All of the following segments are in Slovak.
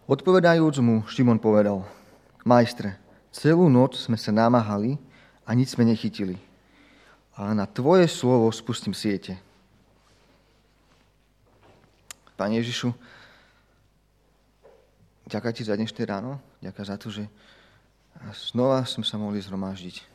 Odpovedajúc mu, Šimon povedal: Majstre, celú noc sme sa namáhali a nič sme nechytili. Ale na tvoje slovo spustím siete. Pane Ježišu, ďakujem ti za dnešné ráno, ďakujem za to, že znova sme sa mohli zhromaždiť.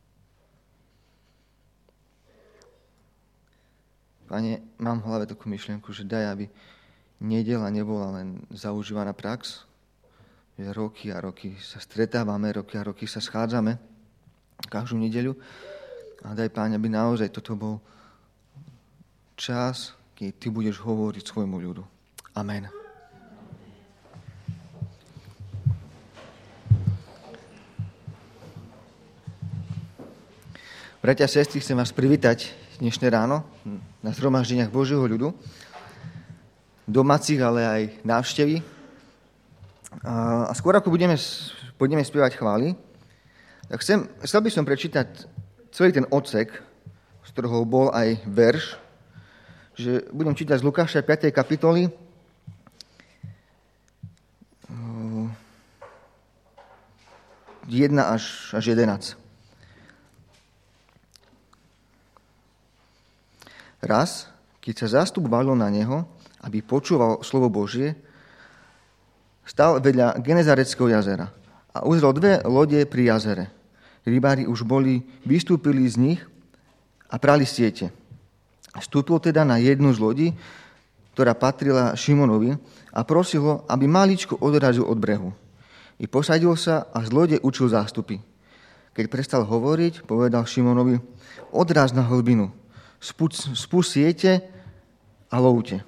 Pane, mám v hlave takú myšlienku, že daj, aby nedeľa nebola len zaužívaná prax, že roky a roky sa stretávame, roky a roky sa schádzame každú nedeľu. A daj, Páne, aby naozaj toto bol čas, keď ty budeš hovoriť svojmu ľudu. Amen. Bratia a sestry, chcem vás privítať dnešné ráno na zhromaždeniach Božieho ľudu, domácich, ale aj návštevy. A skôr ako budeme spievať chvály, tak chcel by som prečítať celý ten odsek, z ktorého bol aj verš, že budem čítať z Lukáša 5. kapitoly, 1 až 11. Raz, keď sa zástup bálil na neho, aby počúval slovo Božie, stál vedľa Genezareckého jazera a uzrel 2 lode pri jazere. Rybári už vystúpili z nich a prali siete. Vstúpil teda na jednu z lodí, ktorá patrila Šimonovi, a prosil ho, aby maličko odrazil od brehu. I posadil sa a z lode učil zástupy. Keď prestal hovoriť, povedal Šimonovi: odráz na hlbinu, spúšť siete a lovte.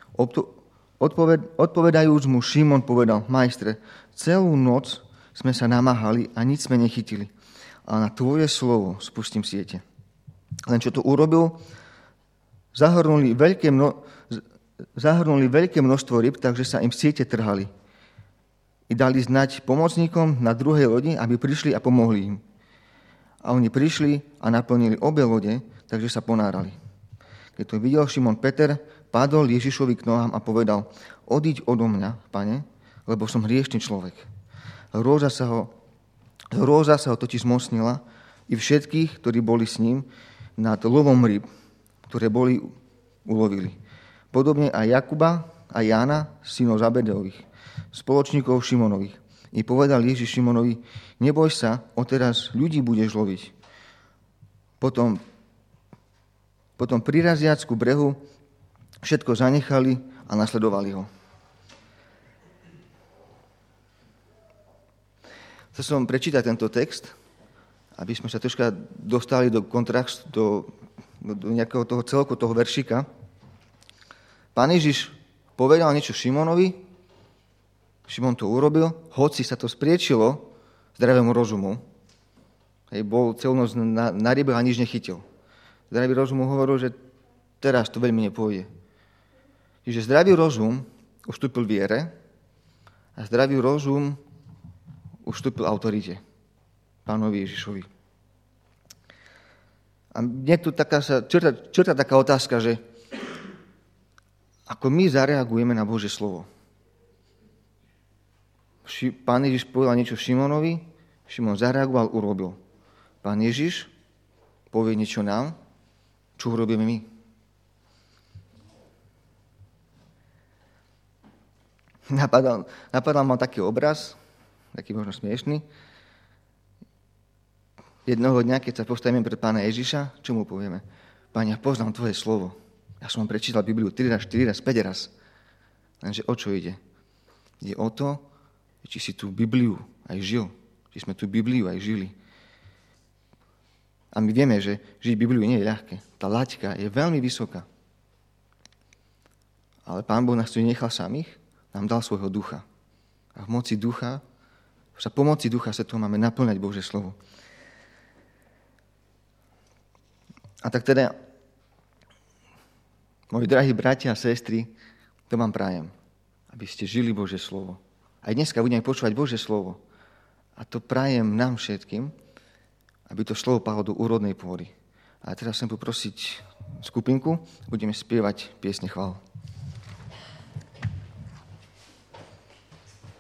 Odpovedajúc mu, Šimon povedal: Majstre, celú noc sme sa namáhali a nič sme nechytili, ale na tvoje slovo spustím siete. Len čo to urobil, zahrnuli veľké množstvo ryb, takže sa im siete trhali. I dali znať pomocníkom na druhej lodi, aby prišli a pomohli im. A oni prišli a naplnili obe lode, takže sa ponárali. Keď to videl Šimon Peter, padol Ježišovi k nohám a povedal: odíď odo mňa, Pane, lebo som hriešny človek. Hrôza sa ho totiž zmocnila i všetkých, ktorí boli s ním, nad lovom ryb, ktoré boli ulovili. Podobne aj Jakuba a Jána, synov Zabedeových, spoločníkov Šimonových. I povedal Ježiš Šimonovi: neboj sa, odteraz ľudí budeš loviť. Potom priraziac ku brehu všetko zanechali a nasledovali ho. Chcel som prečítať tento text, aby sme sa troška dostali do kontrastu, do nejakého toho celku toho veršika. Pán Ježiš povedal niečo Šimonovi, Šimon to urobil, hoci sa to spriečilo zdravému rozumu. Bol celú noc na rybe a nič nechytil. Zdravý rozum hovoril, že teraz to veľmi nepôjde. Čiže zdravý rozum ustúpil viere a zdravý rozum ustúpil autorite, Pánovi Ježišovi. A mne tu črta taká otázka, že ako my zareagujeme na Božie slovo. Pán Ježiš povedal niečo Šimonovi, Šimon zareagoval, urobil. Pán Ježiš povie niečo nám, čo urobíme my. Napadal ma taký obraz, taký možno smiešný. Jednoho dňa, keď sa postavíme pred Pána Ježiša, čo mu povieme? Páne, ja poznám tvoje slovo. Ja som vám prečítal Bibliu 3 raz, 4 raz, 5 raz. Lenže o čo ide? Ide o to, či si tú Bibliu aj žil. Či sme tú Bibliu aj žili. A my vieme, že žiť Bibliu nie je ľahké. Tá laťka je veľmi vysoká. Ale Pán Boh nás tu nechal samých, nám dal svojho ducha. A v moci ducha, za pomoci ducha sa tu máme naplňať Božie slovo. A tak teda, moji drahí bratia a sestry, to vám prajem, aby ste žili Božie slovo. Aj dneska budeme počúvať Božie slovo. A to prajem nám všetkým, aby to slovo padlo do úrodnej pôdy. A teraz chcem poprosiť skupinku, budeme spievať piesne chvál.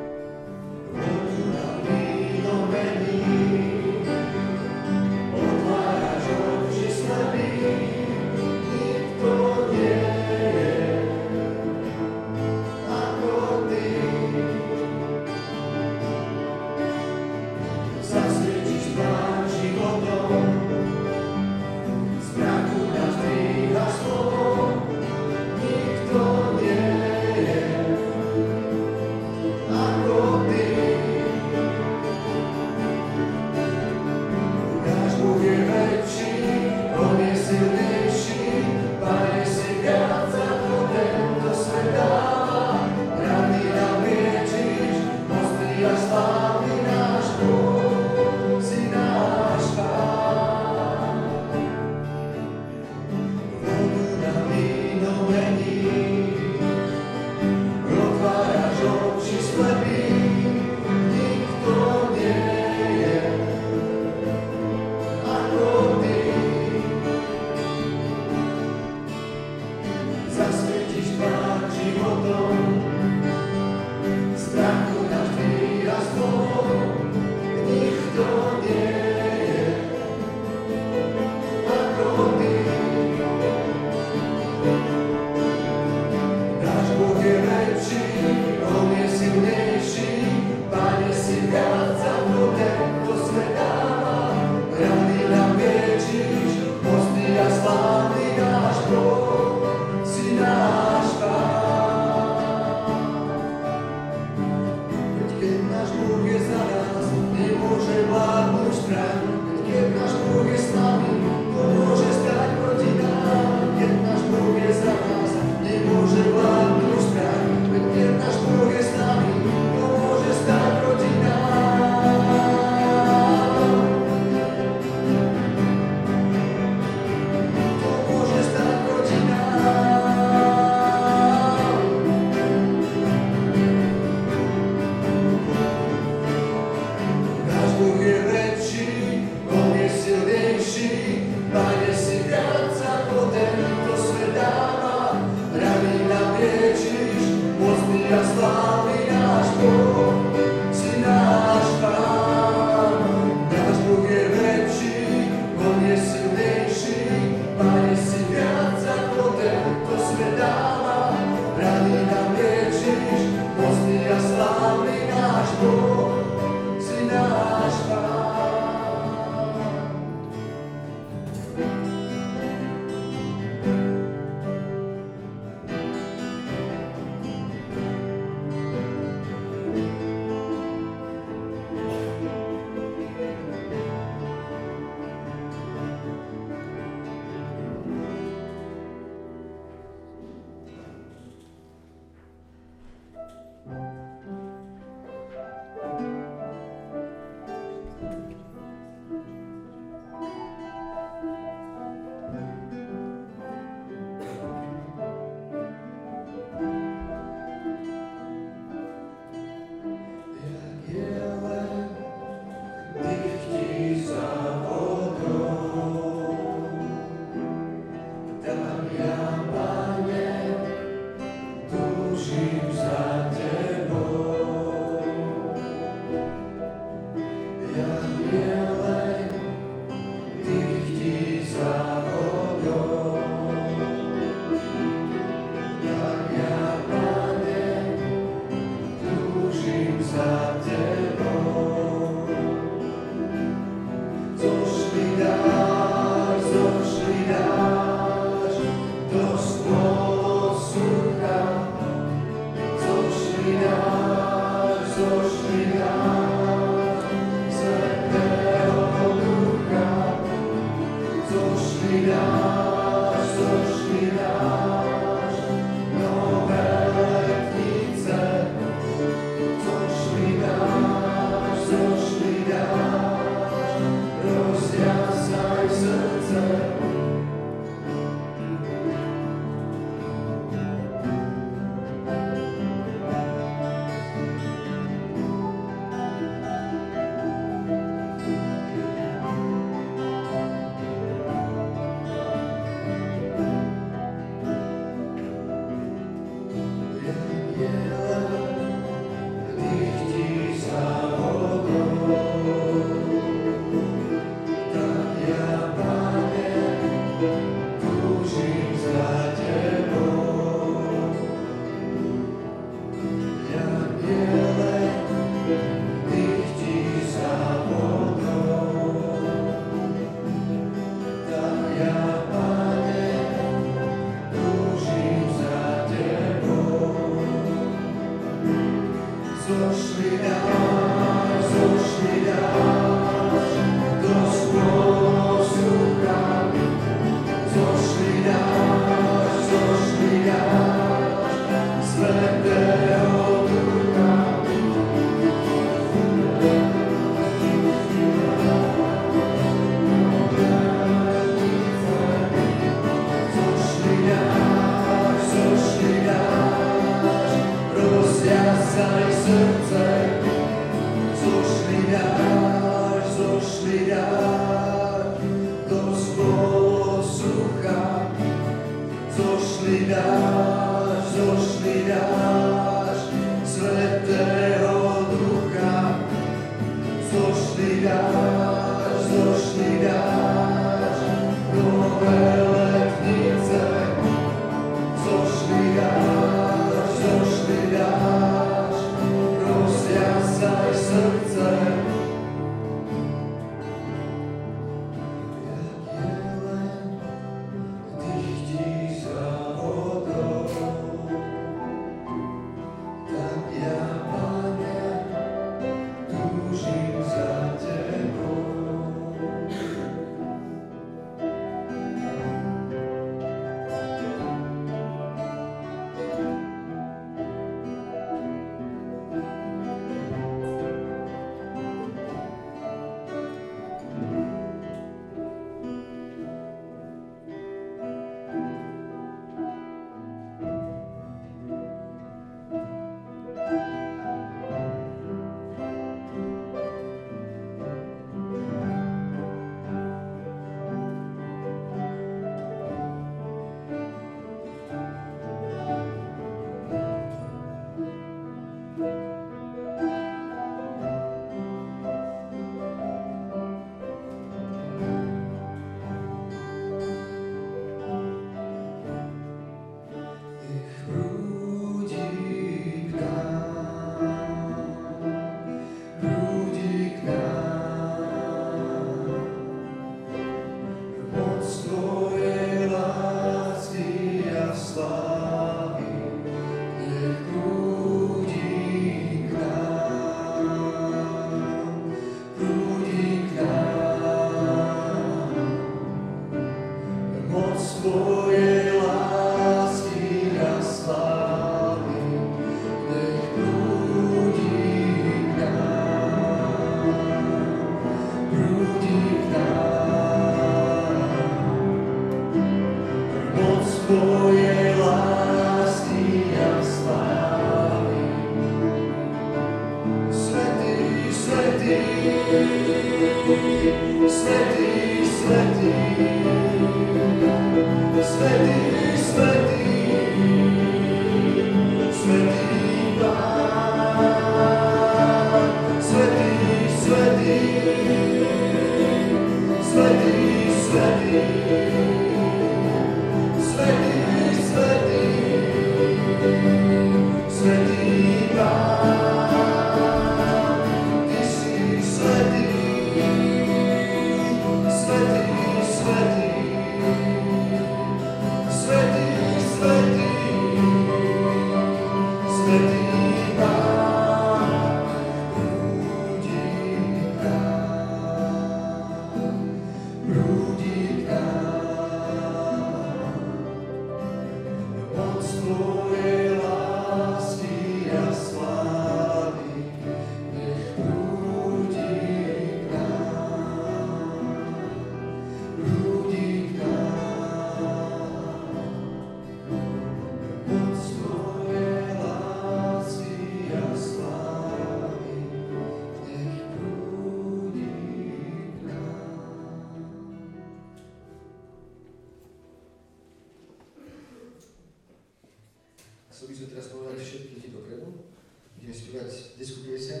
Chcel by som teraz povedať všetky deti dopredu. Budeme spievať detskú pieseň.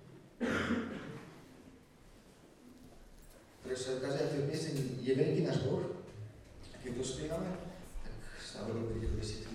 Ktorá sa ukázať, v tej pieseni je veľký náš Boh. A keď to spievame, tak sa veľmi rýchlo vysvetlí.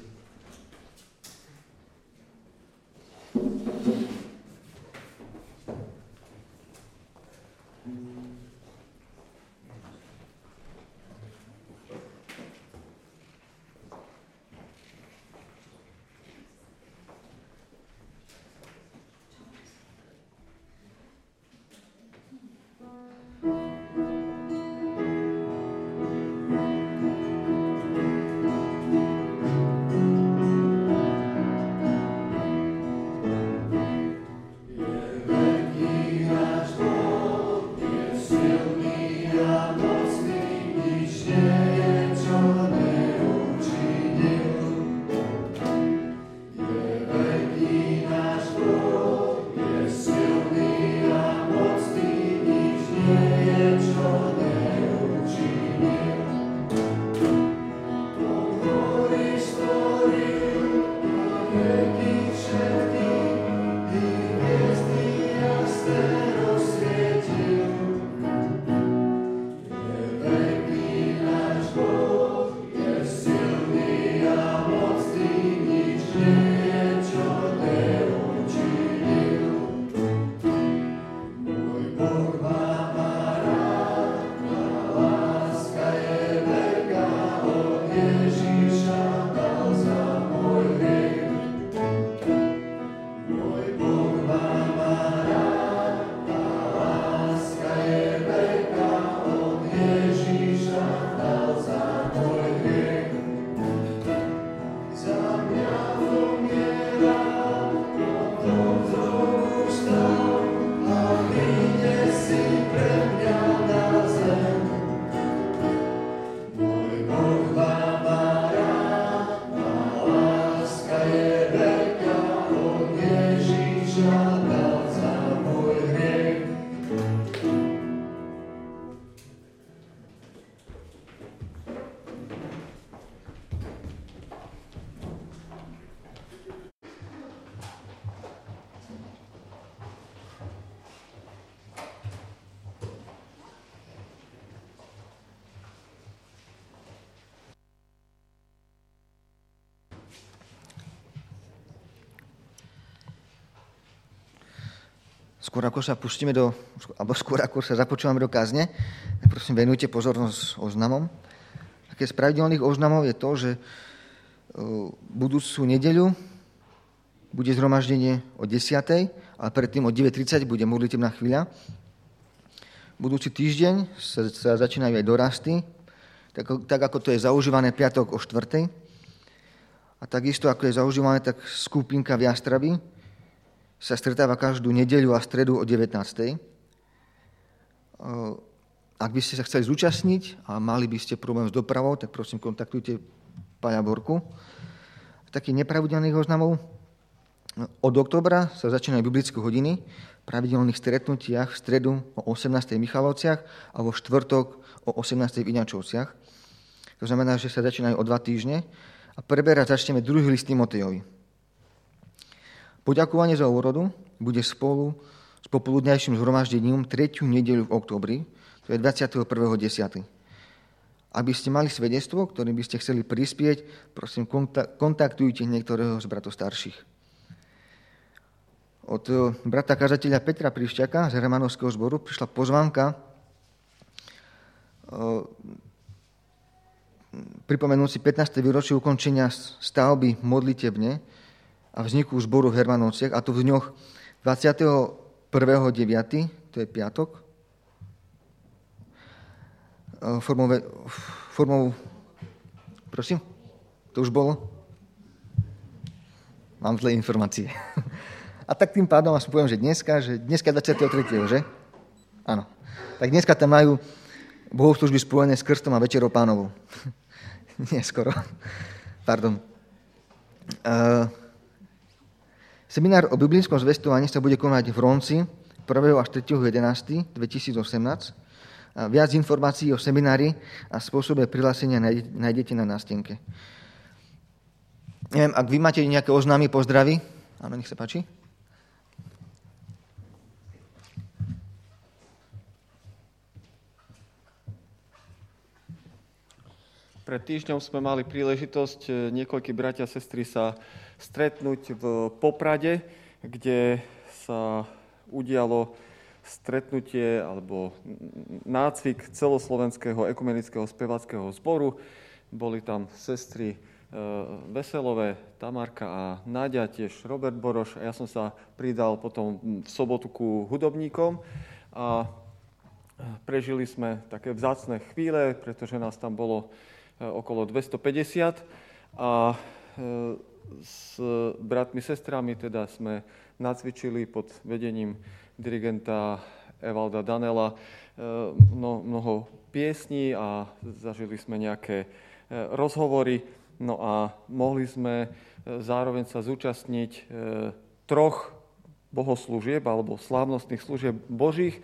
Skôr ako sa pustíme skôr ako sa započúvame do kázne, tak prosím venujte pozornosť oznamom. Také z pravidelných oznamov je to, že budúcu nedeľu bude zhromaždenie o 10:00, ale predtým o 9:30 bude modlitebná chvíľa. Budúci týždeň sa začínajú aj dorasty, tak ako to je zaužívané piatok o 4:00. A takisto ako je zaužívané, tak skupinka v Jastrabi sa stretáva každú nedeľu a stredu o 19:00. Ak by ste sa chceli zúčastniť a mali by ste problém s dopravou, tak prosím kontaktujte pána Borku. Takých nepravidelných oznamov. Od októbra sa začínajú biblické hodiny. pravidelných stretnutiach v stredu o 18. v Michalovciach a vo štvrtok o 18. v Iňačovciach. To znamená, že sa začínajú o 2 týždne a preberať začneme druhý list Timotejovi. Poďakovanie za úrodu bude spolu s popoludňajším zhromaždením 3. nedeľu v októbri, to je 21.10. Aby ste mali svedectvo, ktorým by ste chceli prispieť, prosím, kontaktujte niektorého z bratov starších. Od brata kazateľa Petra Prišťaka z Hermanovského zboru prišla pozvánka pripomenúci 15. výročie ukončenia stavby modlitebne a vzniku zboru v Hermanovciach, a to v dňoch 21.9., to je piatok, formou... Prosím? To už bolo? Mám zlé informácie. A tak tým pádom vás poviem, že dneska 23. že? Áno. Tak dneska tam majú bohoslúžby spojené s krstom a večerou Pánovou. Nie, skoro. Pardon. Seminár o biblickom zvestovaní sa bude konať v Ronci 1. až 3.11.2018. Viac informácií o seminári a spôsobe prihlásenia nájdete na nástenke. Neviem, ak vy máte nejaké oznámy, pozdravy. Áno, nech sa páči. Pred týždňom sme mali príležitosť niekoľkí bratia a sestry sa stretnúť v Poprade, kde sa udialo stretnutie alebo nácvik celoslovenského ekumenického speváckého zboru. Boli tam sestry Veselové, Tamarka a Náďa, tiež Robert Boroš. A ja som sa pridal potom v sobotu ku hudobníkom a prežili sme také vzácne chvíle, pretože nás tam bolo okolo 250 a s bratmi, sestrami teda sme nacvičili pod vedením dirigenta Evalda Danela mnoho piesní a zažili sme nejaké rozhovory. No a mohli sme zároveň sa zúčastniť 3 bohoslúžieb alebo slávnostných služieb Božích.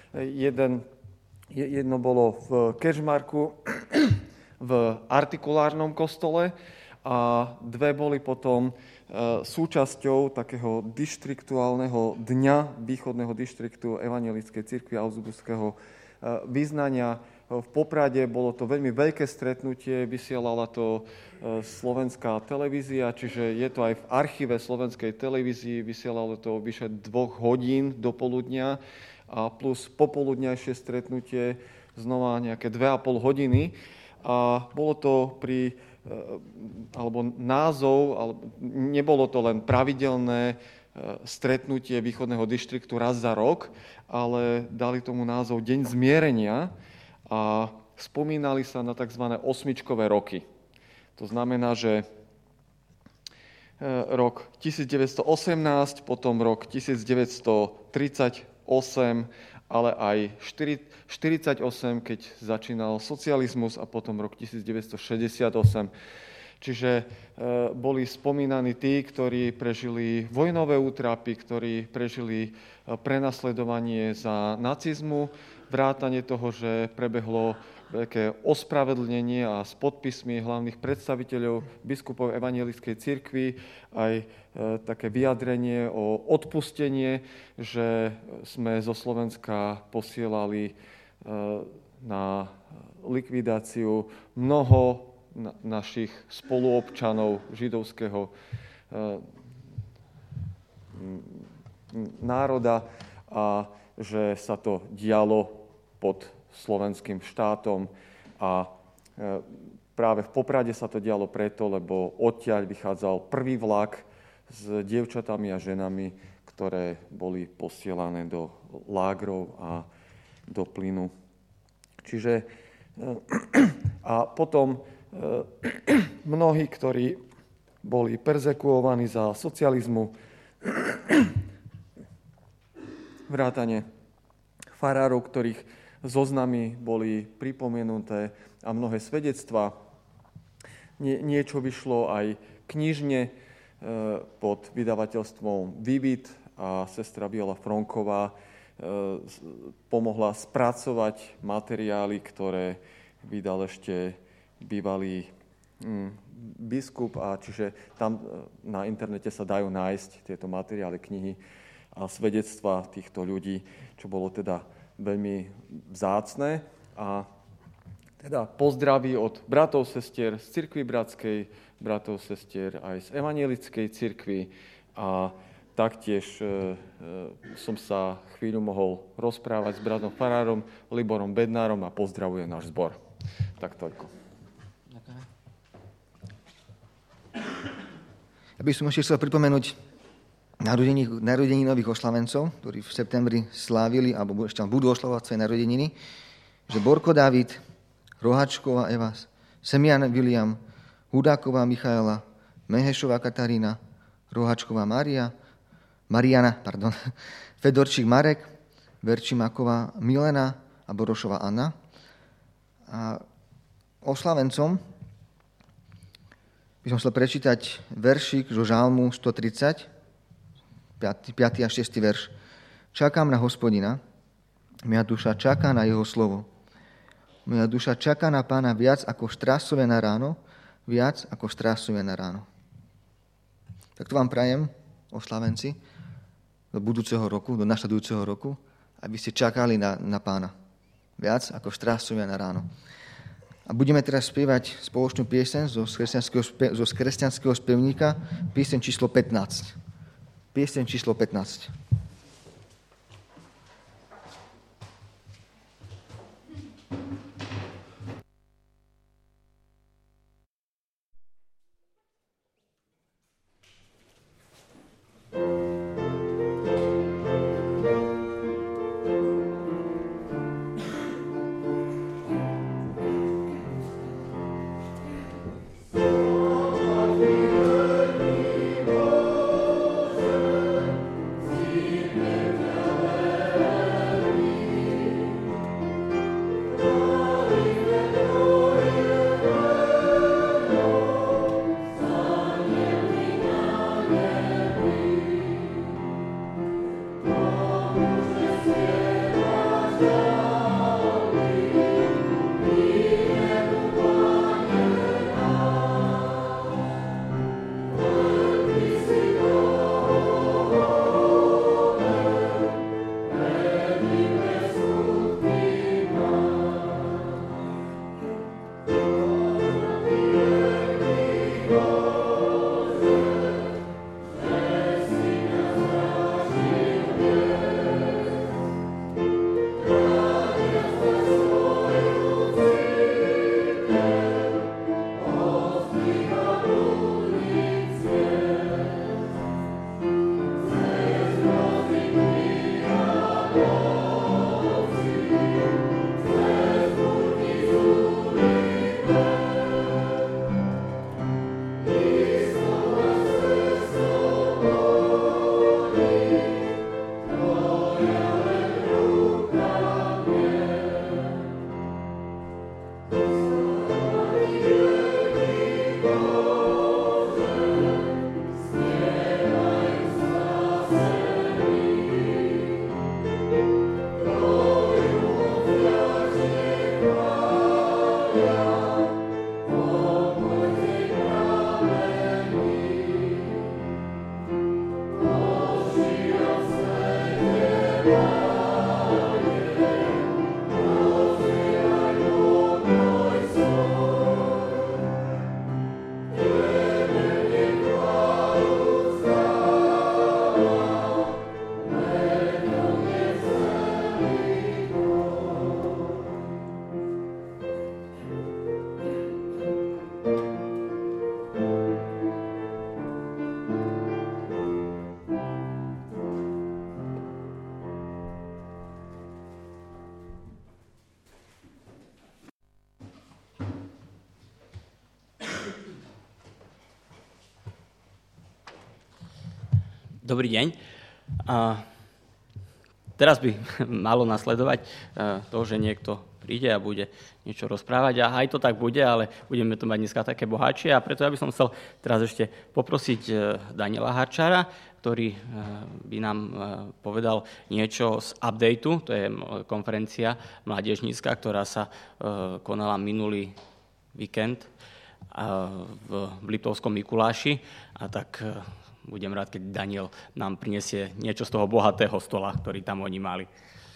Jedno bolo v Kežmarku v artikulárnom kostole a 2 boli potom súčasťou takého dištriktuálneho dňa východného dištriktu Evanjelickej cirkvi a Augsburského vyznania. V Poprade bolo to veľmi veľké stretnutie, vysielala to slovenská televízia, čiže je to aj v archíve slovenskej televízii, vysielalo to vyše 2 hodín do poludnia a plus popoludňajšie stretnutie znova nejaké 2,5 hodiny. A bolo to nebolo to len pravidelné stretnutie východného dištriktu raz za rok, ale dali tomu názov Deň zmierenia a spomínali sa na tzv. 8-čkové roky. To znamená, že rok 1918, potom rok 1938, ale aj 1948, keď začínal socializmus a potom rok 1968. Čiže boli spomínaní tí, ktorí prežili vojnové útrapy, ktorí prežili prenasledovanie za nacizmu, vrátanie toho, že prebehlo veľké ospravedlnenie a s podpismi hlavných predstaviteľov biskupov Evanjelickej cirkvi aj také vyjadrenie o odpustenie, že sme zo Slovenska posielali na likvidáciu mnoho našich spoluobčanov židovského národa a že sa to dialo pod slovenským štátom a práve v Poprade sa to dialo preto, lebo odtiaľ vychádzal prvý vlak s dievčatami a ženami, ktoré boli posielané do lágrov a do plynu. Čiže a potom mnohí, ktorí boli perzekuovaní za socializmu, vrátane farárov, ktorých zoznamy boli pripomenuté a mnohé svedectvá. Niečo vyšlo aj knižne pod vydavateľstvom Vivid a sestra Viola Fronková pomohla spracovať materiály, ktoré vydal ešte bývalý biskup, a čiže tam na internete sa dajú nájsť tieto materiály, knihy a svedectva týchto ľudí, čo bolo teda veľmi vzácne. A teda pozdraví od bratov, sestier z cirkvi bratskej, bratov, sestier aj z evanielickej cirkvi, a taktiež som sa chvíľu mohol rozprávať s bratom farárom Liborom Bednárom a pozdravujem náš zbor. Tak toľko. Ďakujem. Ja by som ešte chcel pripomenúť narodeninových oslavencov, ktorí v septembri slávili, alebo ešte budú oslavovať svoje narodeniny, že Borko David, Rohačková Eva, Semian William, Hudáková Michaela, Mehešová Katarína, Rohačková Mariana, Fedorčík Marek, Verčimáková Milena a Borošová Anna. A oslavencom by som chcel prečítať veršík zo Žalmu 130, 5. a 6. verš. Čakám na Hospodina, moja duša čaká na jeho slovo. Moja duša čaká na Pána viac ako štrásové na ráno, viac ako štrásové na ráno. Tak to vám prajem, oslavenci, do budúceho roku, do nasledujúceho roku, aby ste čakali na Pána. Viac ako štrásové na ráno. A budeme teraz spievať spoločnú pieseň zo kresťanského spevníka, pieseň číslo 15. Pieseň číslo 15. Dobrý deň. Teraz by malo nasledovať to, že niekto príde a bude niečo rozprávať. A aj to tak bude, ale budeme to mať dneska také bohatšie. A preto ja by som chcel teraz ešte poprosiť Daniela Harčára, ktorý by nám povedal niečo z updateu. To je konferencia mládežnícka, ktorá sa konala minulý víkend v Liptovskom Mikuláši. A tak budem rád, keď Daniel nám prinesie niečo z toho bohatého stola, ktorý tam oni mali.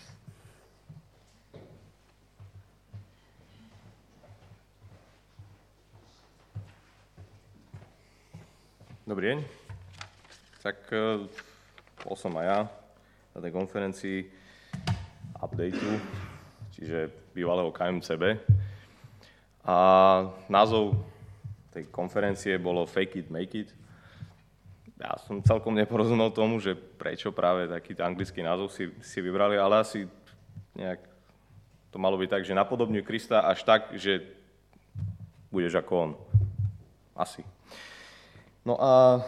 Dobrý deň. Tak bol som aj ja na tej konferencii updateu, čiže bývalého KMCB. A názov tej konferencie bolo Fake it, make it. Ja som celkom neporozumel tomu, že prečo práve taký anglický názov si vybrali, ale asi nejak to malo byť tak, že napodobňuj Krista až tak, že budeš ako on. Asi. No a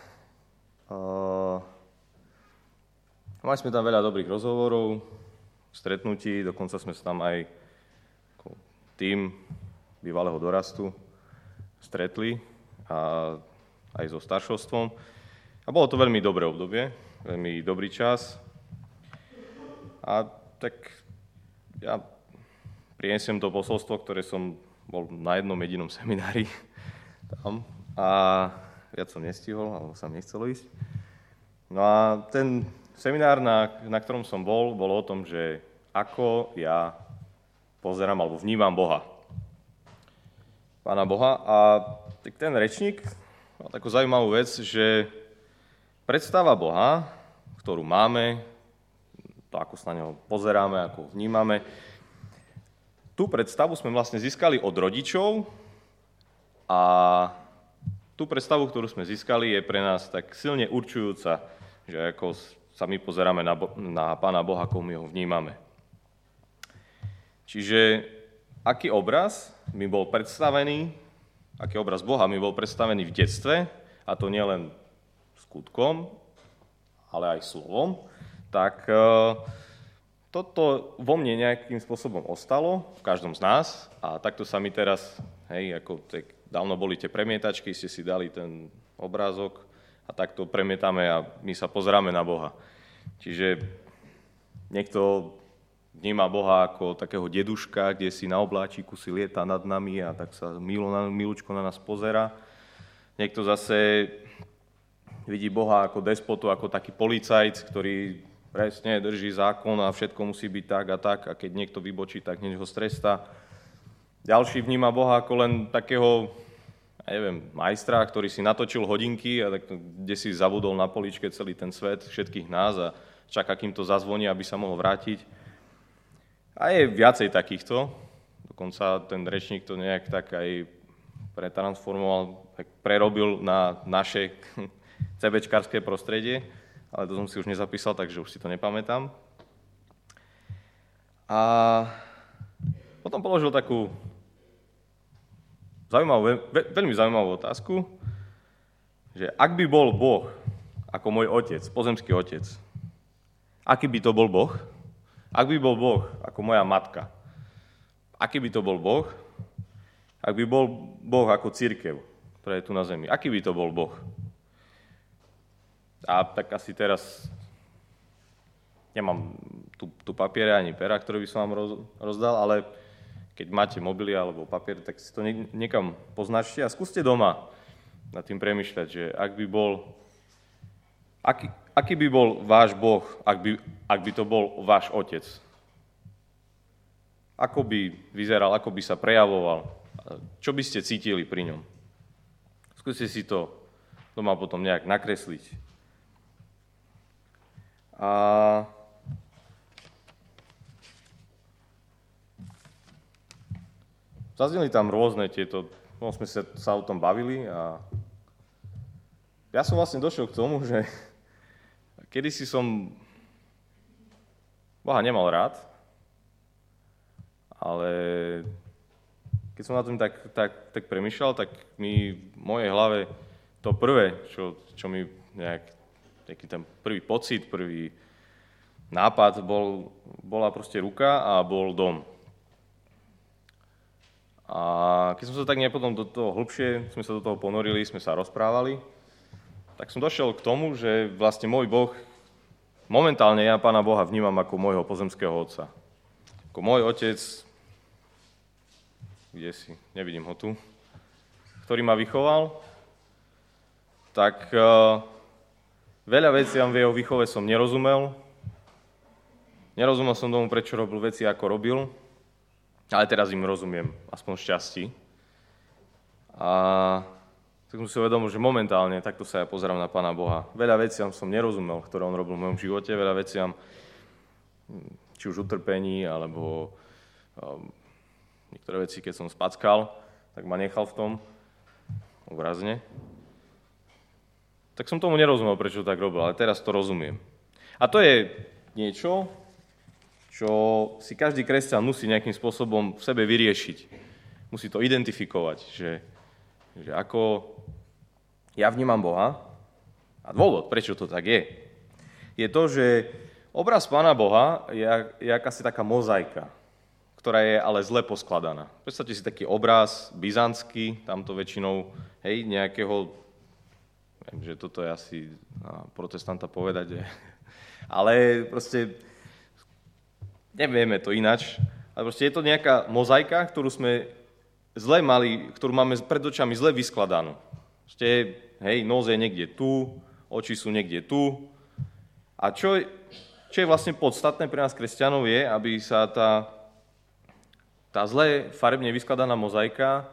mali sme tam veľa dobrých rozhovorov, stretnutí, dokonca sme sa tam aj ako tým bývalého dorastu stretli a aj so staršovstvom. A bolo to veľmi dobré obdobie, veľmi dobrý čas. A tak ja prinesiem to posolstvo, ktoré som bol na jednom jedinom seminári tam a viac som nestihol, alebo sa mi nechcelo ísť. No a ten seminár, na ktorom som bol o tom, že ako ja pozerám alebo vnímam Boha. Pána Boha. A ten rečník mal takú zaujímavú vec, že predstava Boha, ktorú máme, to ako sa na neho pozeráme, ako ho vnímame, tú predstavu sme vlastne získali od rodičov a tú predstavu, ktorú sme získali, je pre nás tak silne určujúca, že ako sa my pozeráme na Pána Boha, ako my ho vnímame. Čiže aký obraz mi bol predstavený, aký obraz Boha mi bol predstavený v detstve, a to nielen skutkom, ale aj slovom, tak toto vo mne nejakým spôsobom ostalo, v každom z nás, a takto sa mi teraz, ako dávno boli tie premietačky, ste si dali ten obrázok a takto premietame a my sa pozeráme na Boha. Čiže niekto vníma Boha ako takého deduška, kde si na obláčiku si lieta nad nami a tak sa milúčko na nás pozerá. Niekto zase vidí Boha ako despotu, ako taký policajt, ktorý presne drží zákon a všetko musí byť tak a keď niekto vybočí, tak hneď ho strestá. Ďalší vníma Boha ako len takého, majstra, ktorý si natočil hodinky a tak kde si zabudol na poličke celý ten svet, všetkých nás a čaká, kým to zazvoní, aby sa mohol vrátiť. A je viacej takýchto. Dokonca ten rečník to nejak tak aj pretransformoval, tak prerobil na naše CBčkarské prostredie, ale to som si už nezapísal, takže už si to nepamätám. A potom položil takú veľmi zaujímavú otázku, že ak by bol Boh ako môj otec, pozemský otec, aký by to bol Boh? Ak by bol Boh ako moja matka, aký by to bol Boh? Ak by bol Boh ako cirkev, ktorá je tu na zemi, aký by to bol Boh? A tak asi teraz nemám tu papiere ani pera, ktoré by som vám rozdal, ale keď máte mobily alebo papier, tak si to niekam poznačte a skúste doma nad tým premýšľať, že aký by bol váš Boh, ak by to bol váš otec. Ako by vyzeral, ako by sa prejavoval, čo by ste cítili pri ňom. Skúste si to doma potom nejak nakresliť. A zazneli tam rôzne tieto, sme sa o tom bavili a ja som vlastne došiel k tomu, že kedysi som Boha nemal rád, ale keď som na tom tak premýšľal, tak mi v mojej hlave to prvé, čo mi nejak taký ten prvý pocit, prvý nápad bola proste ruka a bol dom. A keď sme sa tak potom do toho hlbšie, sme sa do toho ponorili, sme sa rozprávali, tak som došiel k tomu, že vlastne môj Boh, momentálne ja Pána Boha vnímam ako môjho pozemského otca. Ako môj otec, kde si, nevidím ho tu, ktorý ma vychoval, tak veľa veciam v jeho výchove som nerozumel. Nerozumel som tomu, prečo robil veci, ako robil, ale teraz im rozumiem, aspoň šťastí. A tak som si uvedomil, že momentálne takto sa ja pozerám na Pána Boha. Veľa veciam som nerozumel, ktoré on robil v mojom živote, veľa veciam, či už utrpení, alebo niektoré veci, keď som spackal, tak ma nechal v tom obrazne. Tak som tomu nerozumel, prečo tak robil, ale teraz to rozumiem. A to je niečo, čo si každý kresťan musí nejakým spôsobom v sebe vyriešiť. Musí to identifikovať, že ako ja vnímam Boha a dôvod, prečo to tak je to, že obraz Pána Boha je akási taká mozaika, ktorá je ale zle poskladaná. Predstavte si taký obraz byzantský, tamto väčšinou, nejakého, viem, že toto je asi protestanta povedať, ale proste nevieme to inač, ale proste je to nejaká mozaika, ktorú sme zle mali, ktorú máme pred očami zle vyskladanú. Proste, nos je niekde tu, oči sú niekde tu. A čo je vlastne podstatné pre nás kresťanov je, aby sa tá zle farebne vyskladaná mozaika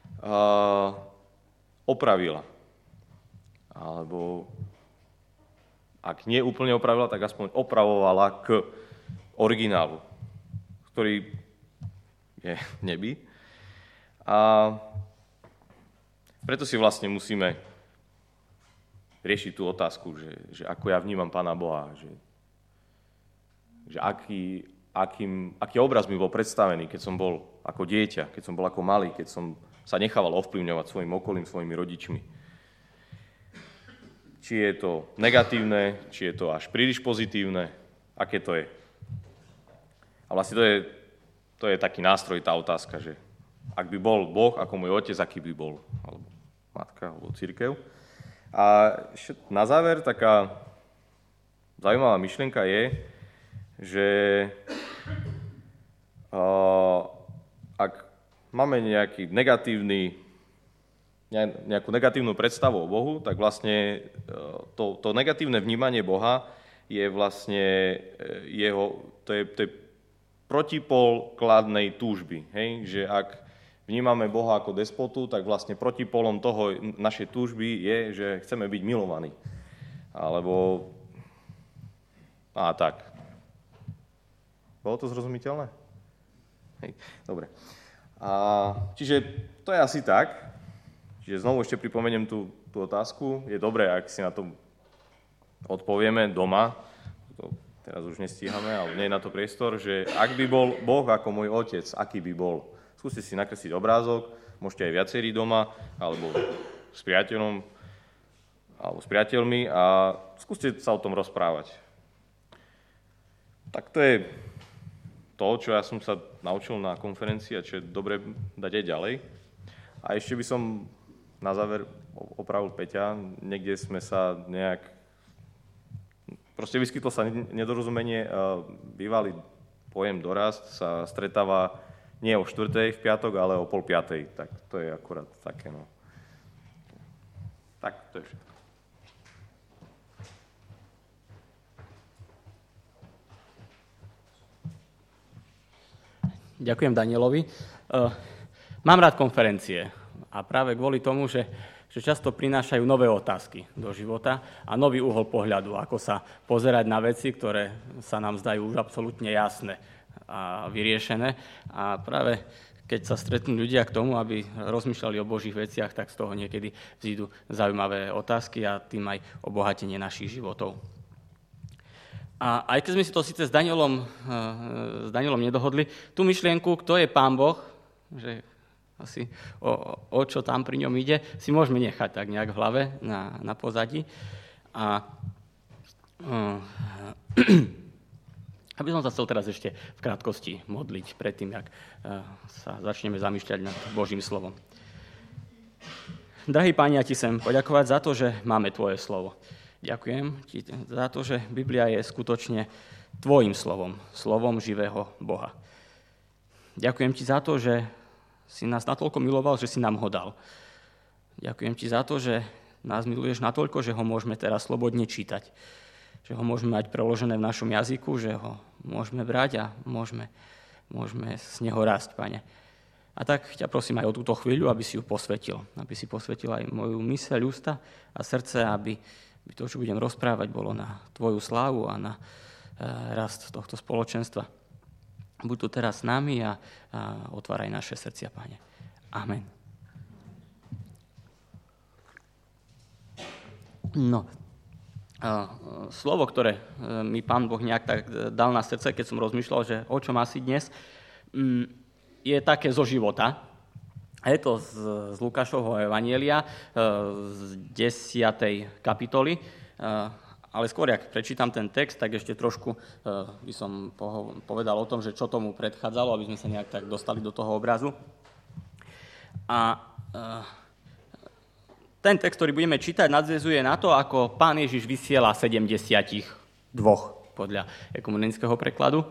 opravila. Alebo ak nie úplne opravila, tak aspoň opravovala k originálu, ktorý je v nebi. A preto si vlastne musíme riešiť tú otázku, že ako ja vnímam Pána Boha, že aký obraz mi bol predstavený, keď som bol ako dieťa, keď som bol ako malý, keď som sa nechával ovplyvňovať svojim okolím, svojimi rodičmi. Či je to negatívne, či je to až príliš pozitívne, aké to je. A vlastne to je taký nástroj, tá otázka, že ak by bol Boh ako môj otec, aký by bol? Alebo matka, alebo cirkev. A na záver taká zaujímavá myšlienka je, že ak máme nejakú negatívnu predstavu o Bohu, tak vlastne to negatívne vnímanie Boha je vlastne to je protipol kladnej túžby. Že ak vnímame Boha ako despotu, tak vlastne protipolom toho našej túžby je, že chceme byť milovaní. Alebo tak. Bolo to zrozumiteľné? Dobre. Čiže to je asi tak. Čiže znovu ešte pripomeniem tú otázku. Je dobré, ak si na to odpovieme doma. To teraz už nestíhame, ale nie je na to priestor, že ak by bol Boh ako môj otec, aký by bol? Skúste si nakresliť obrázok, môžete aj viacerí doma, alebo s priateľom, alebo s priateľmi a skúste sa o tom rozprávať. Tak to je to, čo ja som sa naučil na konferencii a čo je dobre dať aj ďalej. A ešte by som na záver opravil Peťa, niekde sme sa proste vyskytlo sa nedorozumenie, bývalý pojem dorast sa stretáva nie o 4:00 v piatok, ale o 4:30. Tak to je akurát také, no. Tak, to je všetko. Ďakujem Danielovi. Mám rád konferencie a práve kvôli tomu, že často prinášajú nové otázky do života a nový uhol pohľadu, ako sa pozerať na veci, ktoré sa nám zdajú už absolútne jasné a vyriešené. A práve keď sa stretnú ľudia k tomu, aby rozmýšľali o Božích veciach, tak z toho niekedy vzídu zaujímavé otázky a tým aj obohatenie našich životov. A aj keď sme si to síce s Danielom nedohodli, tú myšlienku, kto je Pán Boh, že asi o čo tam pri ňom ide, si môžeme nechať tak nejak v hlave na pozadí. A Aby som sa chcel teraz ešte v krátkosti modliť predtým, jak sa začneme zamýšľať nad Božím slovom. Drahý Pane, ja ti chcem poďakovať za to, že máme tvoje slovo. Ďakujem ti za to, že Biblia je skutočne tvojim slovom, slovom živého Boha. Ďakujem ti za to, že si nás natoľko miloval, že si nám ho dal. Ďakujem ti za to, že nás miluješ natoľko, že ho môžeme teraz slobodne čítať. Že ho môžeme mať preložené v našom jazyku, že ho môžeme brať a môžeme z neho rásť, Pane. A tak ťa prosím aj o túto chvíľu, aby si ju posvetil. Aby si posvetil aj moju myseľ, ústa a srdce, aby to, čo budem rozprávať, bolo na tvoju slávu a na rast tohto spoločenstva. Buď tu teraz s nami a otváraj naše srdcia, Pane. Amen. No, slovo, ktoré mi Pán Boh nejak tak dal na srdce, keď som rozmýšľal, že o čom asi dnes, je také zo života. Je to z Lukášovho evanjelia, z 10. kapitoly, ale skôr, ak prečítam ten text, tak ešte trošku by som povedal o tom, že čo tomu predchádzalo, aby sme sa nejak tak dostali do toho obrazu. A ten text, ktorý budeme čítať, nadväzuje na to, ako Pán Ježiš vysiela 72 podľa ekumenického prekladu.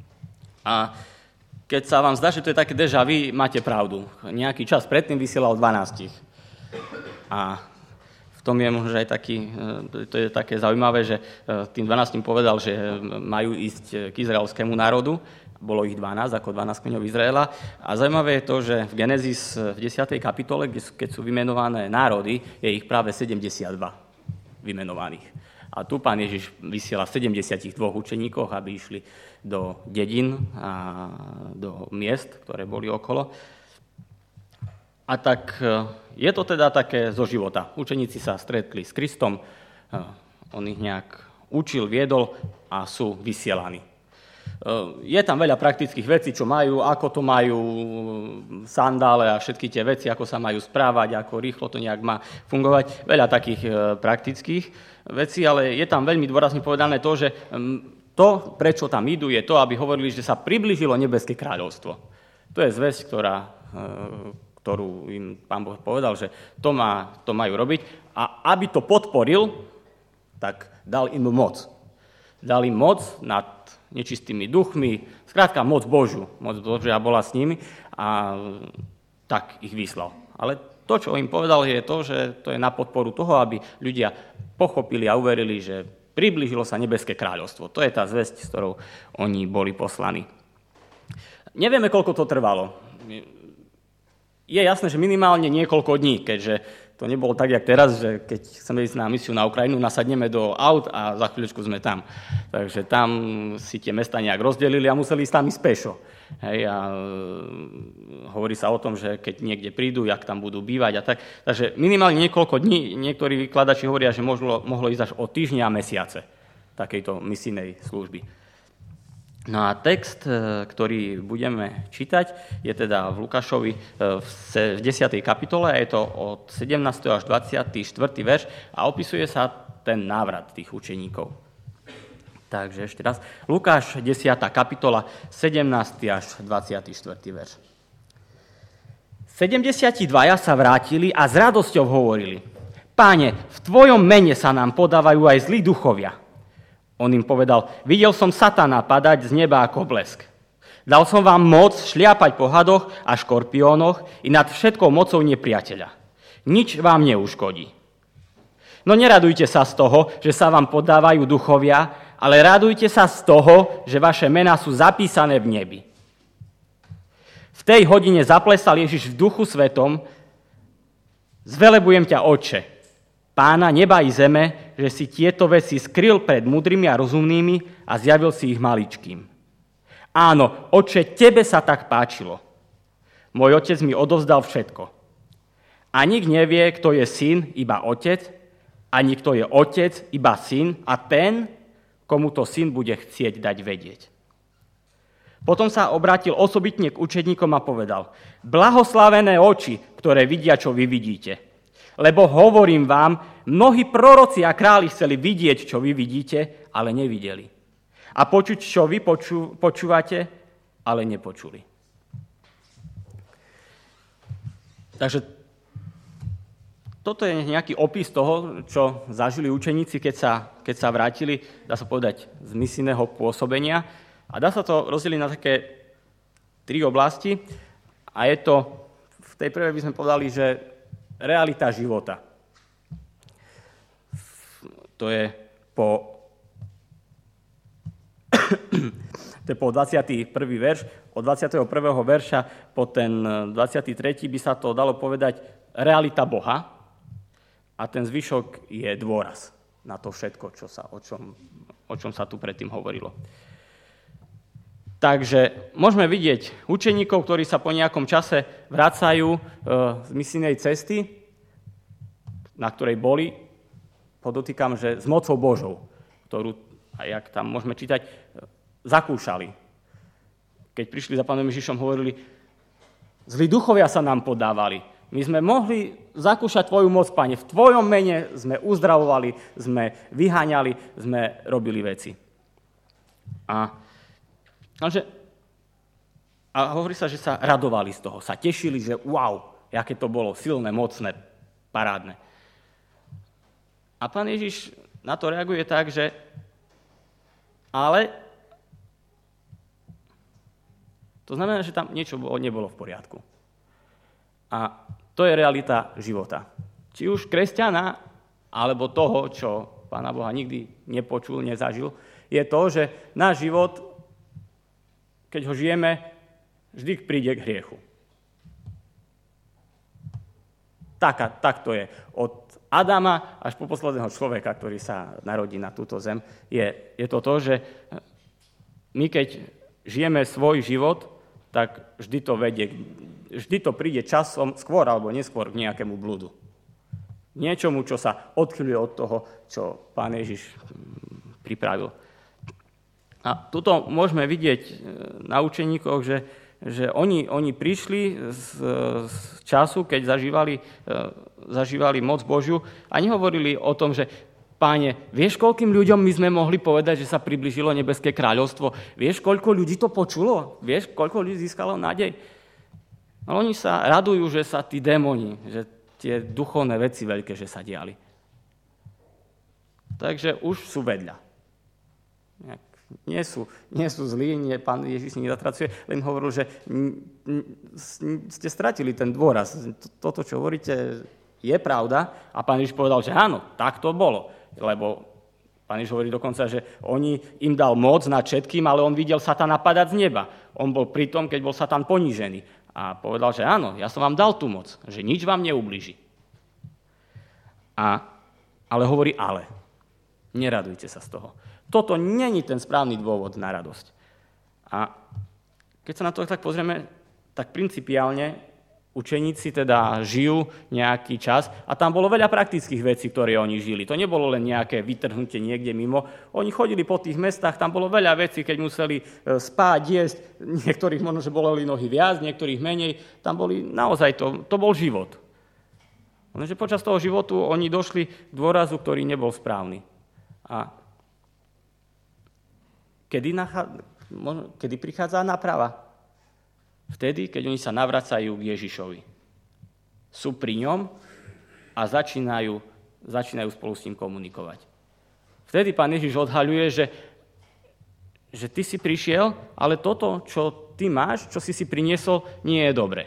A keď sa vám zdá, že to je také déjà vu, máte pravdu. Nejaký čas predtým vysielal 12. A v tom je možno aj to je také zaujímavé, že tým 12 povedal, že majú ísť k izraelskému národu. Bolo ich 12, ako 12 kmeňov Izraela. A zaujímavé je to, že v Genesis v 10. kapitole, keď sú vymenované národy, je ich práve 72 vymenovaných. A tu Pán Ježiš vysiela 72 učeníkov, aby išli do dedín a do miest, ktoré boli okolo. A tak je to teda také zo života. Učeníci sa stretli s Kristom, on ich nejak učil, viedol a sú vysielaní. Je tam veľa praktických vecí, čo majú, ako to majú, sandále a všetky tie veci, ako sa majú správať, ako rýchlo to nejak má fungovať. Veľa takých praktických vecí, ale je tam veľmi dôrazne povedané to, že to, prečo tam idú, je to, aby hovorili, že sa priblížilo nebeské kráľovstvo. To je zvesť, ktorú im Pán Boh povedal, že to majú robiť. A aby to podporil, tak dal im moc. Dal im moc nad nečistými duchmi, skrátka moc Božiu. Moc Božia bola s nimi a tak ich vyslal. Ale to, čo im povedal, je to, že to je na podporu toho, aby ľudia pochopili a uverili, že priblížilo sa nebeské kráľovstvo. To je tá zvesť, s ktorou oni boli poslaní. Nevieme, koľko to trvalo. Je jasné, že minimálne niekoľko dní, keďže to nebolo tak, jak teraz, že keď chceme ísť na misiu na Ukrajinu, nasadneme do aut a za chvíľučku sme tam. Takže tam si tie mesta nejak rozdelili a museli ísť tam ísť pešo. Hej, a hovorí sa o tom, že keď niekde prídu, jak tam budú bývať a tak. Takže minimálne niekoľko dní, niektorí vykladači hovoria, že mohlo ísť až o týždňa a mesiace takejto misijnej služby. No a text, ktorý budeme čítať, je teda v Lukášovi v 10. kapitole a je to od 17. až 24. verš a opisuje sa ten návrat tých učeníkov. Takže ešte raz. Lukáš, 10. kapitola, 17. až 24. verš. 72 sa vrátili a s radosťou hovorili: Páne, v tvojom mene sa nám podávajú aj zlí duchovia. On im povedal: videl som Satana padať z neba ako blesk. Dal som vám moc šliapať po hadoch a škorpiónoch i nad všetkou mocou nepriateľa. Nič vám neuškodí. No neradujte sa z toho, že sa vám podávajú duchovia, ale radujte sa z toho, že vaše mená sú zapísané v nebi. V tej hodine zaplesal Ježiš v duchu svetom: zvelebujem ťa, Otče, Pána neba i zeme, že si tieto veci skryl pred múdrymi a rozumnými a zjavil si ich maličkým. Áno, Otče, tebe sa tak páčilo. Môj otec mi odovzdal všetko. A nik nevie, kto je syn, iba otec, ani kto je otec, iba syn, a ten, komu to syn bude chcieť dať vedieť. Potom sa obrátil osobitne k učeníkom a povedal: blahoslavené oči, ktoré vidia, čo vy vidíte. Lebo hovorím vám, mnohí proroci a králi chceli vidieť, čo vy vidíte, ale nevideli. a počuť, čo vy počúvate, ale nepočuli. Takže toto je nejaký opis toho, čo zažili učeníci, keď sa vrátili, dá sa povedať, z misijného pôsobenia. A dá sa to rozdeliť na také 3 oblasti. A je to, v tej prvej by sme povedali, že realita života. To je po 21. verš. Od 21. verša po ten 23. by sa to dalo povedať realita Boha a ten zvyšok je dôraz na to všetko, o čom sa tu predtým hovorilo. Takže môžeme vidieť učeníkov, ktorí sa po nejakom čase vracajú z misijnej cesty, na ktorej boli, podotýkam, že s mocou Božou, ktorú, a jak tam môžeme čítať, zakúšali. Keď prišli za Pánom Ježišom, hovorili, zlí duchovia sa nám podávali. My sme mohli zakúšať Tvoju moc, Pane. V Tvojom mene sme uzdravovali, sme vyháňali, sme robili veci. A hovorí sa, že sa radovali z toho, sa tešili, že wow, aké to bolo silné, mocné, parádne. A Pán Ježiš na to reaguje tak, že ale to znamená, že tam niečo nebolo v poriadku. A to je realita života. Či už kresťana, alebo toho, čo Pána Boha nikdy nepočul, nezažil, je to, že náš život, keď ho žijeme, vždy príde k hriechu. Tak to je. Od Adama až po posledného človeka, ktorý sa narodí na túto zem, je to, že my keď žijeme svoj život, tak vždy to príde časom, skôr alebo neskôr, k nejakému blúdu. Niečomu, čo sa odchýľuje od toho, čo Pán Ježiš pripravil. A tuto môžeme vidieť na učeníkoch, že oni prišli z času, keď zažívali moc Božiu a nehovorili o tom, že Páne, vieš, koľkým ľuďom my sme mohli povedať, že sa priblížilo nebeské kráľovstvo? Vieš, koľko ľudí to počulo? Vieš, koľko ľudí získalo nádej? Ale oni sa radujú, že sa tí démoni, že tie duchovné veci veľké, že sa diali. Takže už sú vedľa. Nie sú zlí, Pán Ježiš nezatracuje, len hovoril, že ste stratili ten dôraz. Toto, čo hovoríte, je pravda. A Pán Ježiš povedal, že áno, tak to bolo. Lebo Pán Ježiš hovorí dokonca, že im dal moc nad všetkým, ale on videl Satana padať z neba. On bol pri tom, keď bol Satan ponížený. A povedal, že áno, ja som vám dal tú moc, že nič vám neublíži. Ale hovorí ale. Neradujte sa z toho. Toto není ten správny dôvod na radosť. A keď sa na to tak pozrieme, tak principiálne učeníci teda žijú nejaký čas a tam bolo veľa praktických vecí, ktoré oni žili. To nebolo len nejaké vytrhnutie niekde mimo. Oni chodili po tých mestách, tam bolo veľa vecí, keď museli spať, jesť. Niektorých možno, že boleli nohy viac, niektorých menej. Tam boli naozaj, to bol život. Lenže počas toho životu oni došli k dôrazu, ktorý nebol správny. A kedy prichádza náprava? Vtedy, keď oni sa navracajú k Ježišovi. Sú pri ňom a začínajú spolu s ním komunikovať. Vtedy Pán Ježiš odhaľuje, že ty si prišiel, ale toto, čo ty máš, čo si priniesol, nie je dobré.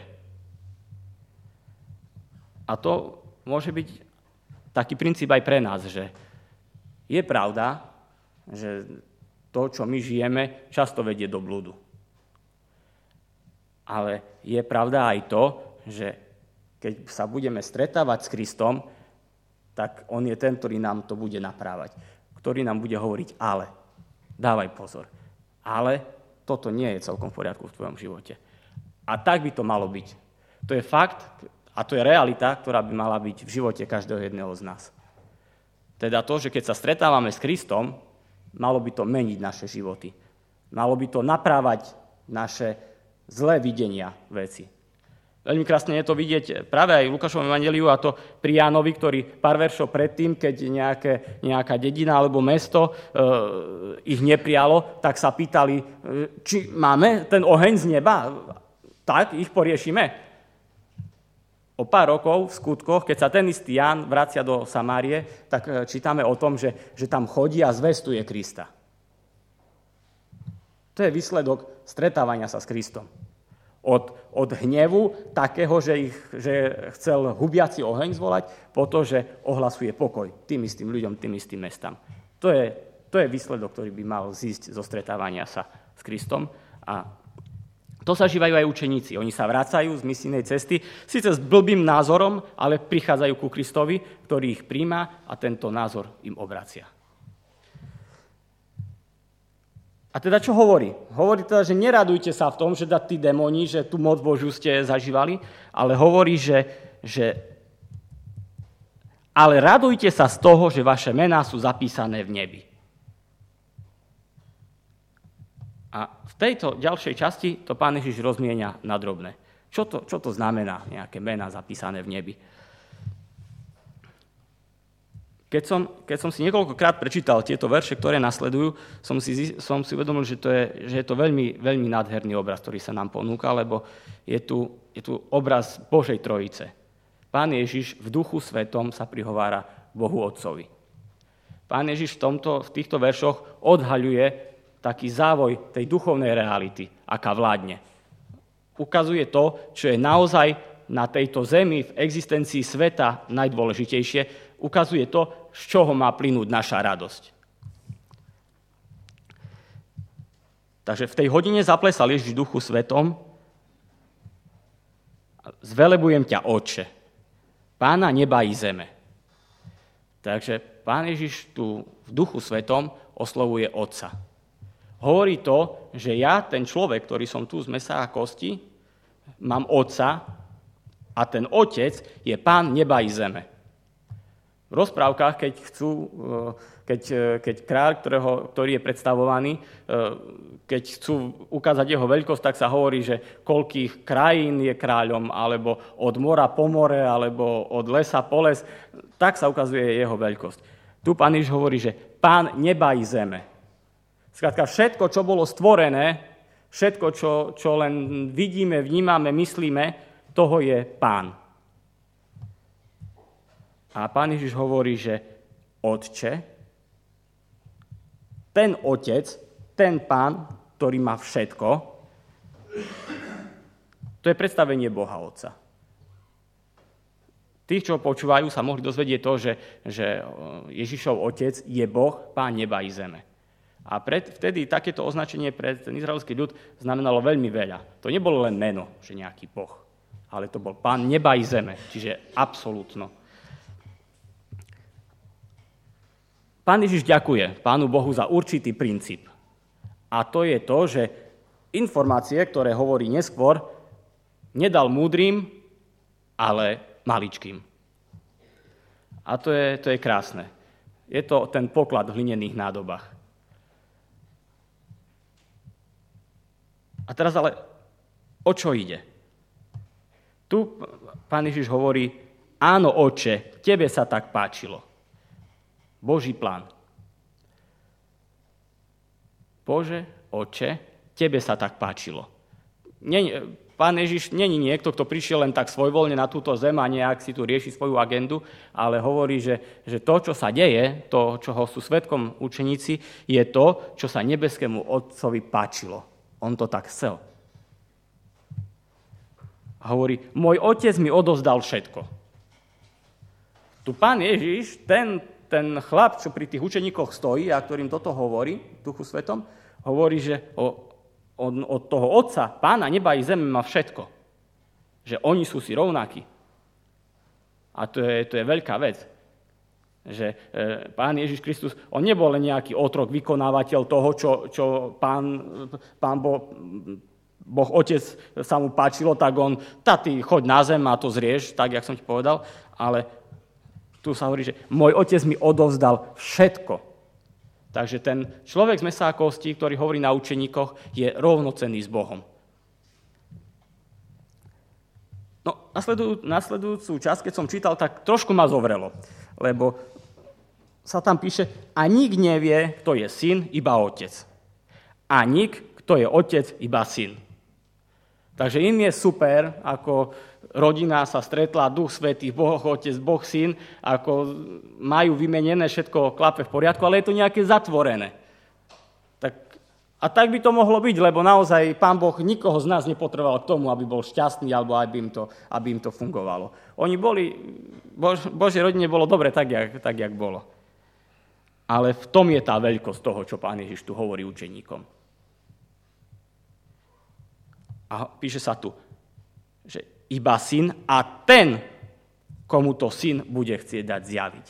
A to môže byť taký princíp aj pre nás, že je pravda, že to, čo my žijeme, často vedie do blúdu. Ale je pravda aj to, že keď sa budeme stretávať s Kristom, tak on je ten, ktorý nám to bude naprávať. Ktorý nám bude hovoriť, ale, dávaj pozor, ale toto nie je celkom v poriadku v tvojom živote. A tak by to malo byť. To je fakt a to je realita, ktorá by mala byť v živote každého jedného z nás. Teda to, že keď sa stretávame s Kristom, malo by to meniť naše životy. Malo by to naprávať naše zlé videnia veci. Veľmi krásne je to vidieť práve aj v Lukášovom evanjeliu, a to pri Jánovi, ktorý pár veršov predtým, keď nejaká dedina alebo mesto ich neprijalo, tak sa pýtali, či máme ten oheň z neba, tak ich poriešime. O pár rokov v skutkoch, keď sa ten istý Ján vracia do Samárie, tak čítame o tom, že tam chodí a zvestuje Krista. To je výsledok stretávania sa s Kristom. Od hnevu takého, že chcel hubiaci oheň zvolať, po to, že ohlasuje pokoj tým istým ľuďom, tým istým mestám. To je výsledok, ktorý by mal zísť zo stretávania sa s Kristom. A to zažívajú aj učeníci. Oni sa vracajú z misijnej cesty, síce s blbým názorom, ale prichádzajú ku Kristovi, ktorý ich príjma a tento názor im obracia. A teda čo hovorí? Hovorí teda, že neradujte sa v tom, že tí démoni, že tú moc Božiu ste zažívali, ale hovorí, že ale radujte sa z toho, že vaše mená sú zapísané v nebi. A v tejto ďalšej časti to Pán Ježiš rozmienia na drobné. Čo to znamená, nejaké mená zapísané v nebi? Keď som si niekoľkokrát prečítal tieto verše, ktoré nasledujú, som si uvedomil, že je to veľmi, veľmi nádherný obraz, ktorý sa nám ponúka, lebo je tu obraz Božej Trojice. Pán Ježiš v Duchu Svetom sa prihovára Bohu Otcovi. Pán Ježiš v týchto veršoch odhaľuje taký závoj tej duchovnej reality, aká vládne. Ukazuje to, čo je naozaj na tejto zemi v existencii sveta najdôležitejšie, ukazuje to, z čoho má plynúť naša radosť. Takže v tej hodine zaplesal Ježiš v Duchu Svetom: zvelebujem ťa, Otče, Pána neba i zeme. Takže Pán Ježiš tu v Duchu Svetom oslovuje Otca. Hovorí to, že ja, ten človek, ktorý som tu z mesa a kosti, mám Otca a ten Otec je Pán neba i zeme. V rozprávkach, keď kráľ, ktorý je predstavovaný, keď chcú ukázať jeho veľkosť, tak sa hovorí, že koľkých krajín je kráľom, alebo od mora po more, alebo od lesa po les, tak sa ukazuje jeho veľkosť. Tu Pán Ježiš hovorí, že Pán neba i zeme. Skrátka, všetko, čo bolo stvorené, všetko, čo len vidíme, vnímame, myslíme, toho je Pán. A Pán Ježiš hovorí, že Otče, ten Otec, ten Pán, ktorý má všetko, to je predstavenie Boha Otca. Tí, čo počúvajú, sa mohli dozvedieť to, že Ježišov Otec je Boh, Pán neba i zeme. A vtedy takéto označenie pre ten izraelský ľud znamenalo veľmi veľa. To nebolo len meno, že nejaký Boh, ale to bol Pán neba i zeme, čiže absolútno. Pán Ježiš ďakuje Pánu Bohu za určitý princíp. A to je to, že informácie, ktoré hovorí neskôr, nedal múdrym, ale maličkým. A to je krásne. Je to ten poklad v hlinených nádobách. A teraz ale o čo ide? Tu Pán Ježiš hovorí: áno, Otče, tebe sa tak páčilo. Boží plán. Bože, Otče, tebe sa tak páčilo. Pán Ježiš není niekto, kto prišiel len tak svojvoľne na túto zem a nejak si tu rieši svoju agendu, ale hovorí, že to, čo sa deje, to, čoho sú svedkom učeníci, je to, čo sa nebeskému Otcovi páčilo. On to tak chcel. A hovorí: môj Otec mi odovzdal všetko. Tu Pán Ježiš, ten chlap, čo pri tých učeníkoch stojí a ktorým toto hovorí, Duchu Svetom, hovorí, že od toho Otca, Pána neba i zeme má všetko. Že oni sú si rovnakí. A to je veľká vec. Že Pán Ježiš Kristus, on nebol len nejaký otrok, vykonávateľ toho, čo Pán Boh Otec sa mu páčilo, tak on, ty choď na zem a to zrieš, tak, jak som ti povedal, ale tu sa hovorí, že môj Otec mi odovzdal všetko. Takže ten človek z mesa a kosti, ktorý hovorí na učeníkoch, je rovnocenný s Bohom. No, nasledujúcu časť, keď som čítal, tak trošku ma zovrelo, lebo sa tam píše, a nik nevie, kto je syn, iba otec. A nik, kto je otec, iba syn. Takže im je super, ako rodina sa stretla, Duch Svätý, Boh Otec, Boh Syn, ako majú vymenené, všetko klape v poriadku, ale je to nejaké zatvorené. A tak by to mohlo byť, lebo naozaj Pán Boh nikoho z nás nepotreboval k tomu, aby bol šťastný, alebo aby im to fungovalo. Oni boli, Božej rodine bolo dobre tak, jak bolo. Ale v tom je tá veľkosť toho, čo Pán Ježiš tu hovorí učeníkom. A píše sa tu, že iba syn a ten, komu to syn bude chcieť dať zjaviť.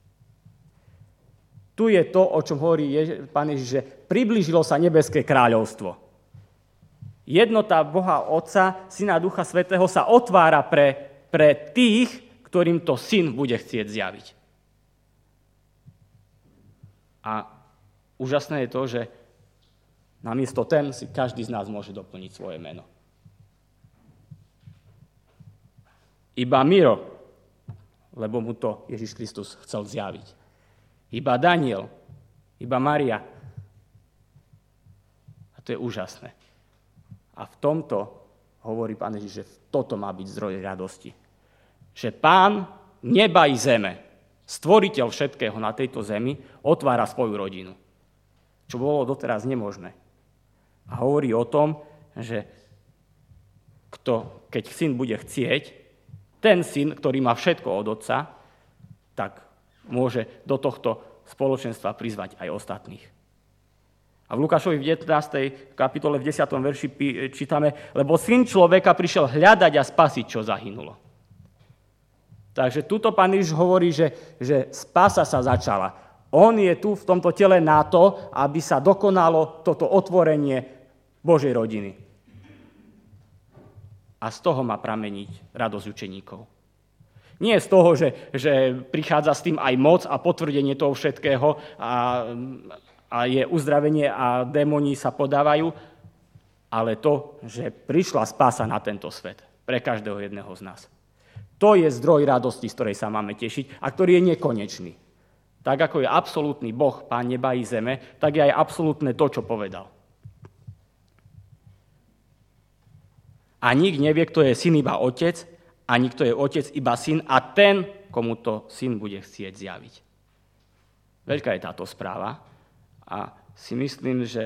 Tu je to, o čom hovorí Pán Ježiš, že priblížilo sa nebeské kráľovstvo. Jednota Boha Otca, Syna a Ducha Svätého sa otvára pre tých, ktorým to syn bude chcieť zjaviť. A úžasné je to, že namiesto ten si každý z nás môže doplniť svoje meno. Iba Miro, lebo mu to Ježiš Kristus chcel zjaviť. Iba Daniel, iba Mária. A to je úžasné. A v tomto hovorí Pán Ježiš, že toto má byť zdroj radosti. Že Pán neba i zeme, stvoriteľ všetkého na tejto zemi, otvára svoju rodinu. Čo bolo doteraz nemožné. A hovorí o tom, že keď syn bude chcieť, ten syn, ktorý má všetko od otca, tak môže do tohto spoločenstva prizvať aj ostatných. A v Lukášovi v 19. kapitole v 10. verši čítame, lebo syn človeka prišiel hľadať a spasiť, čo zahynulo. Takže tuto Pán Ježiš hovorí, že spása sa začala. On je tu v tomto tele na to, aby sa dokonalo toto otvorenie Božej rodiny. A z toho má prameniť radosť učeníkov. Nie z toho, že prichádza s tým aj moc a potvrdenie toho všetkého a je uzdravenie a démoni sa podávajú, ale to, že prišla spása na tento svet pre každého jedného z nás. To je zdroj radosti, z ktorej sa máme tešiť a ktorý je nekonečný. Tak ako je absolútny Boh, Pán neba i zeme, tak je aj absolútne to, čo povedal. A nik nevie, kto je syn, iba otec, a nikto je otec, iba syn, a ten, komu to syn bude chcieť zjaviť. Veľká je táto správa a si myslím, že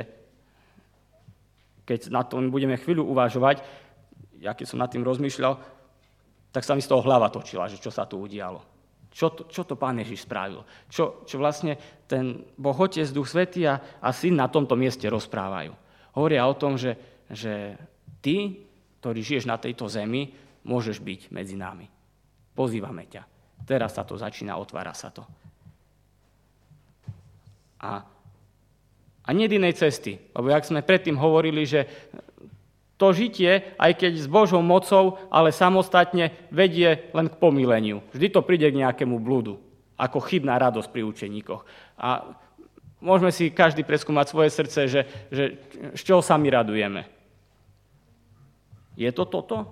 keď na tom budeme chvíľu uvažovať, ja keď som nad tým rozmýšľal, tak sa mi z toho hlava točila, že čo sa tu udialo. Čo to Pán Ježiš spravil? Čo vlastne ten Boh Otec, Duch Svätý a Syn na tomto mieste rozprávajú. Hovoria o tom, že ty, ktorý žiješ na tejto zemi, môžeš byť medzi nami. Pozývame ťa. Teraz sa to začína, otvára sa to. A nie inej cesty, lebo jak sme predtým hovorili, že to žitie, aj keď s Božou mocou, ale samostatne vedie len k pomýleniu. Vždy to príde k nejakému blúdu, ako chybná radosť pri učeníkoch. A môžeme si každý preskúmať svoje srdce, že z čoho sa my radujeme. Je to toto?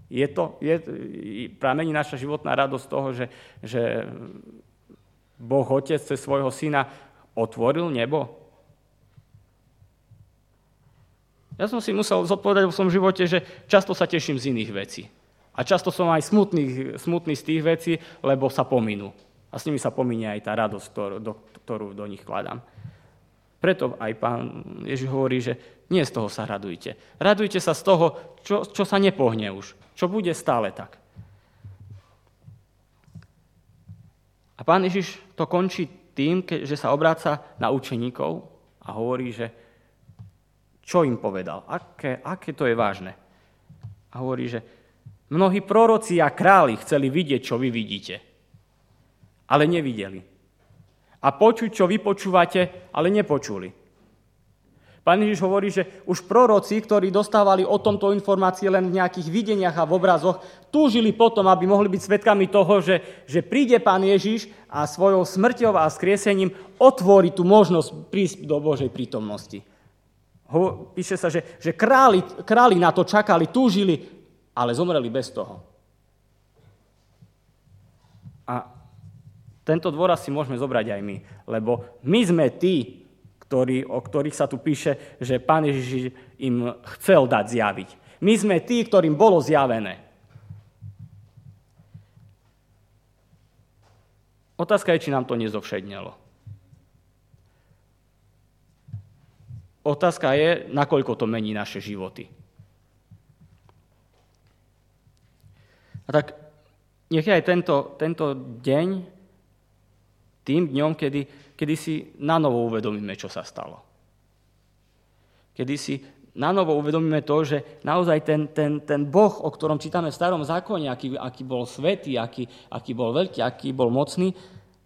Pramení naša životná radosť z toho, že Boh Otec cez svojho Syna otvoril nebo? Ja som si musel zodpovedať vo svojom živote, že často sa teším z iných vecí. A často som aj smutný z tých vecí, lebo sa pominú. A s nimi sa pominie aj tá radosť, ktorú do nich kladám. Preto aj Pán Ježiš hovorí, že nie z toho sa radujte. Radujte sa z toho, čo sa nepohne už. Čo bude stále tak. A Pán Ježiš to končí tým, že sa obráca na učeníkov a hovorí, že čo im povedal, aké to je vážne. A hovorí, že mnohí proroci a králi chceli vidieť, čo vy vidíte, ale nevideli. A počuť, čo vy počúvate, ale nepočuli. Pán Ježiš hovorí, že už proroci, ktorí dostávali o tomto informácie len v nejakých videniach a v obrazoch, túžili potom, aby mohli byť svedkami toho, že príde Pán Ježiš a svojou smrťou a skriesením otvorí tú možnosť prísť do Božej prítomnosti. Píše sa, že králi na to čakali, túžili, ale zomreli bez toho. A tento dôraz si môžeme zobrať aj my, lebo my sme tí, o ktorých sa tu píše, že Pán Ježiš im chcel dať zjaviť. My sme tí, ktorým bolo zjavené. Otázka je, či nám to nezovšednelo. Otázka je, nakoľko to mení naše životy. A tak nech je aj tento deň tým dňom, kedy si nanovo uvedomíme, čo sa stalo. Kedy si nanovo uvedomíme to, že naozaj ten Boh, o ktorom čítame v Starom zákone, aký bol svätý, aký bol veľký, aký bol mocný,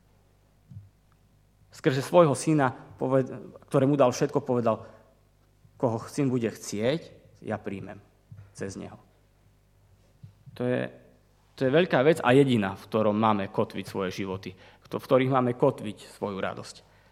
skrze svojho syna, ktorému dal všetko, povedal, koho syn bude chcieť, ja príjmem cez neho. To je veľká vec a jediná, v ktorom máme kotviť svoje životy, v ktorých máme kotviť svoju radosť.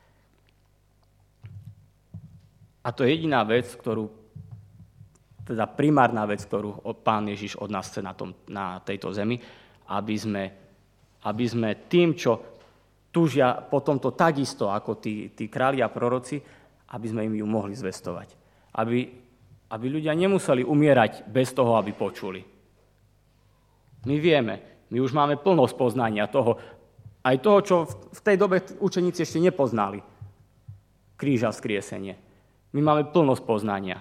A to je jediná vec, teda primárna vec, ktorú Pán Ježiš od nás chce na tejto zemi, aby sme tým, čo túžia po tomto takisto ako tí králi a proroci, aby sme im ju mohli zvestovať. Aby ľudia nemuseli umierať bez toho, aby počuli. My vieme, my už máme plno spoznania toho, aj toho, čo v tej dobe učeníci ešte nepoznali. Kríž a vzkriesenie. My máme plnosť poznania.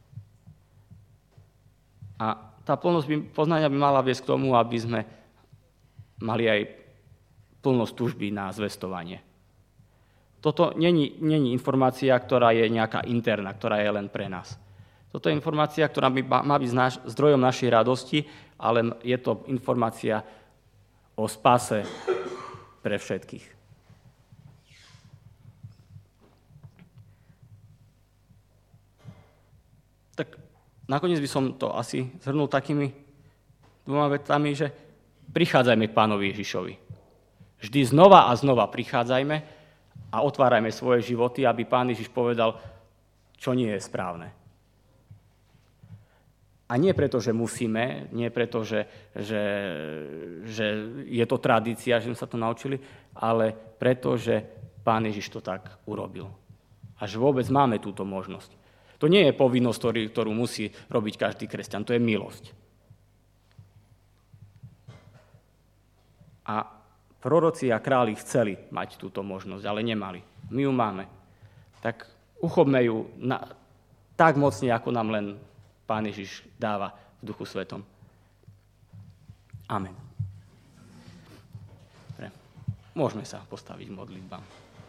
A tá plnosť poznania by mala viesť k tomu, aby sme mali aj plnosť túžby na zvestovanie. Toto není informácia, ktorá je nejaká interná, ktorá je len pre nás. Toto je informácia, ktorá má byť zdrojom našej radosti, ale je to informácia o spáse pre všetkých. Tak nakoniec by som to asi zhrnul takými dvoma vetami, že prichádzajme k Pánovi Ježišovi. Vždy znova a znova prichádzajme a otvárajme svoje životy, aby Pán Ježiš povedal, čo nie je správne. A nie preto, že musíme, nie preto, že je to tradícia, že sme sa to naučili, ale preto, že Pán Ježiš to tak urobil. Až vôbec máme túto možnosť. To nie je povinnosť, ktorú musí robiť každý kresťan, to je milosť. A proroci a králi chceli mať túto možnosť, ale nemali. My ju máme. Tak uchopme ju tak mocne, ako nám len Pán Ježiš dáva v Duchu Svetom. Amen. Môžeme sa postaviť k modlitbám.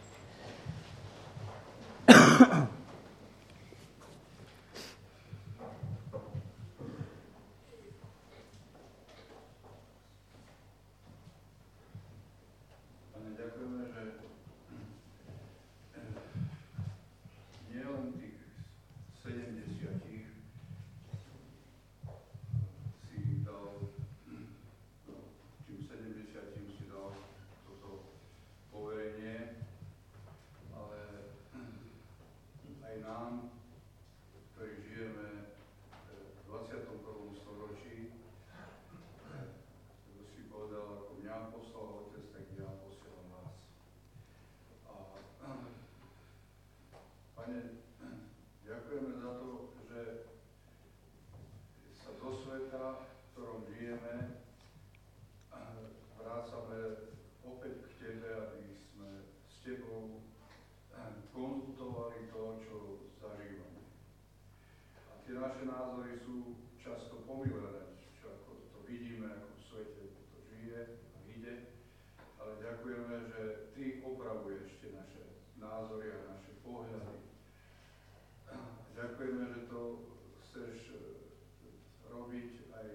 Naše názory sú často pomýlené, čo ako to vidíme, ako v svete to žije a ide, ale ďakujeme, že Ty opravuješ tie naše názory a naše pohľady. Ďakujeme, že to chceš robiť aj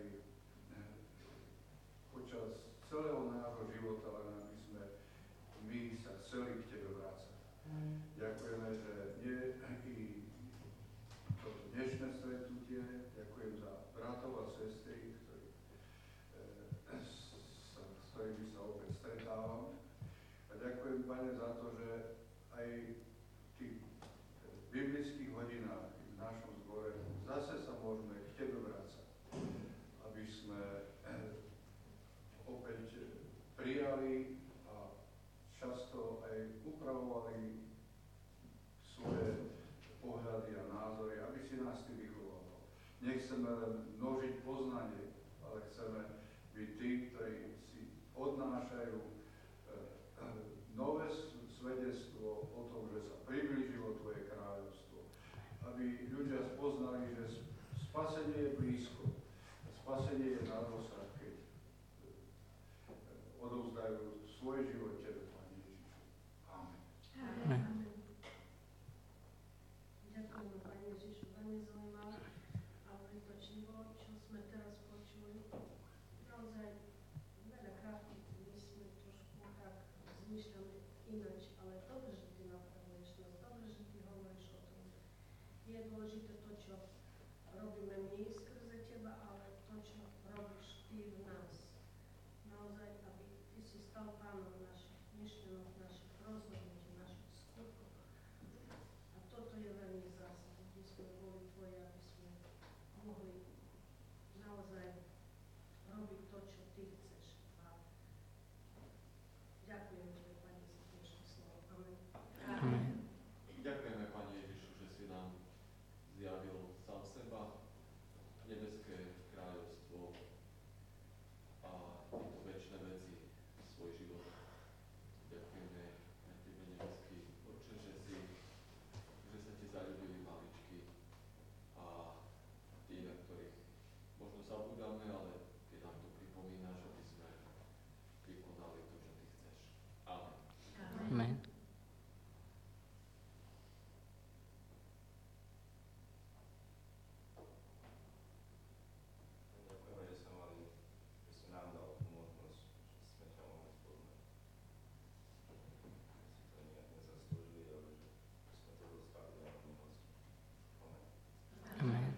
počas celého nášho života, len aby sme my sa chceli k Tebe vrácať. Ďakujeme, že nie i toto dnešné stretnutie, ďakujem za bratov a sestry, s ktorými sa opäť stretávam. A ďakujem, Pane, za to, že aj v tých biblických hodinách v našom zbore zase sa môžeme k Tebe vrácať, aby sme opäť prijali nechceme len množiť poznanie, ale chceme byť tí, ktorí si odnášajú nové svedectvo o tom, že sa priblížilo Tvoje kráľovstvo. Aby ľudia spoznali, že spasenie je blízko. Spasenie je na dosah, keď odovzdajú svoj život Tebe, Pane Ježišu. Amen. Amen. Ďakujem, Pane Ježišu, veľmi zaujímavé a prítočivo, čo sme teraz počuli. Naozaj veľakrát my sme trošku tak zmýšľame ináč, ale dobre, že Ty napravuješ nás, dobre, že Ty hovoríš o tom. Je dôležité to, čo robíme my skrze Teba, ale to, čo robíš Ty v nás. Naozaj, aby Ty si stal pánom našich myšlienok, našich rozhodnutí, našich skutkov. A toto je veľmi zásadné, aby sme boli Tvoji, aby sme mohli naozaj robiť to, čo Ty chceš. A ďakujem Tebe, Pane, za dnešné slovo. Amen. Amen. Ďakujeme, Pane Ježišu, že si nám zjavil sám seba, nebeské kráľovstvo a tieto večné veci, svoj život. Ďakujeme aj Tebe, nebeský Otče, že sa Ti zaľúbili maličky a tí, na ktorých možno zabudáme, ale Ty nám to pripomínaš, aby sme vykonali to, čo Ty chceš. Amen. Amen. Ďakujeme, že si nám dal tú možnosť, že sme ťa mohli spoznať. Si to nejak nezaslúžili, ale že sme to dostali na milosť. Amen. Amen.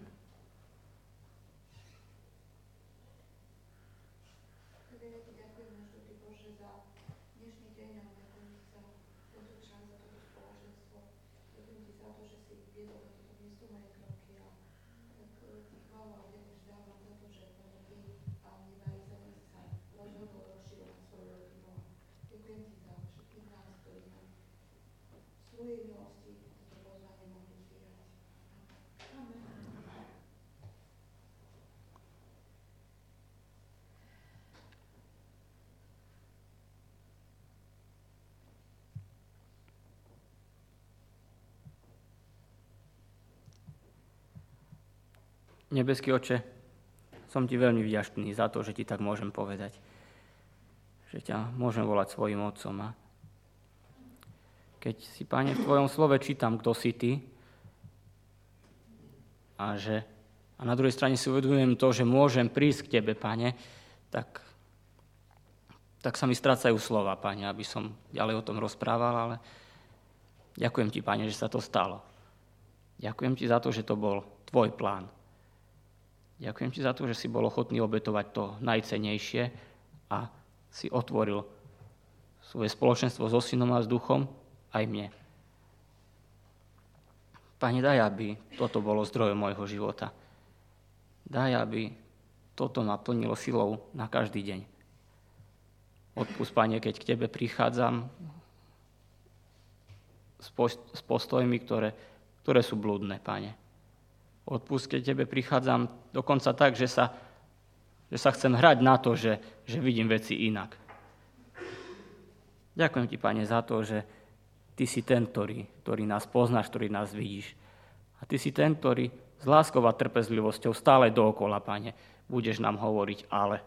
Tebe ja Ti ďakujem, Ty Bože, za dnešný deň a ďakujem Ti za tento čas, za toto spoločenstvo. Ďakujem Ti za to, že si viedol na toto miesto moje kroky a tak Ti chválu a vďaku dávam za to, že Pane Ty a neba aj zem si sa rozhodol rozširovať svoju rodinu. Ďakujem Ti za všetkých nás, ktorí sme z Tvojej milosti toto pozvanie mohli prijať. Amen. Nebeský Otče, som Ti veľmi vďačný za to, že Ti tak môžem povedať. Že ťa môžem volať svojim otcom. A keď si, Pane, v Tvojom slove čítam, kto si Ty, a na druhej strane si uvedomujem to, že môžem prísť k Tebe, Pane, tak sa mi strácajú slova, Pane, aby som ďalej o tom rozprával, ale ďakujem Ti, Pane, že sa to stalo. Ďakujem Ti za to, že to bol Tvoj plán. Ďakujem Ti za to, že si bol ochotný obetovať to najcennejšie a si otvoril svoje spoločenstvo so Synom a s Duchom aj mne. Pane, daj, aby toto bolo zdrojom môjho života. Daj, aby toto ma plnilo silou na každý deň. Odpusť, Pane, keď k Tebe prichádzam s postojmi, ktoré sú blúdne, Pane. Odpusť, keď Tebe prichádzam dokonca tak, že sa chcem hrať na to, že vidím veci inak. Ďakujem Ti, Pane, za to, že Ty si ten, ktorý nás poznáš, ktorý nás vidíš. A Ty si ten, ktorý s láskou a trpezlivosťou stále dookola, Pane, budeš nám hovoriť ale.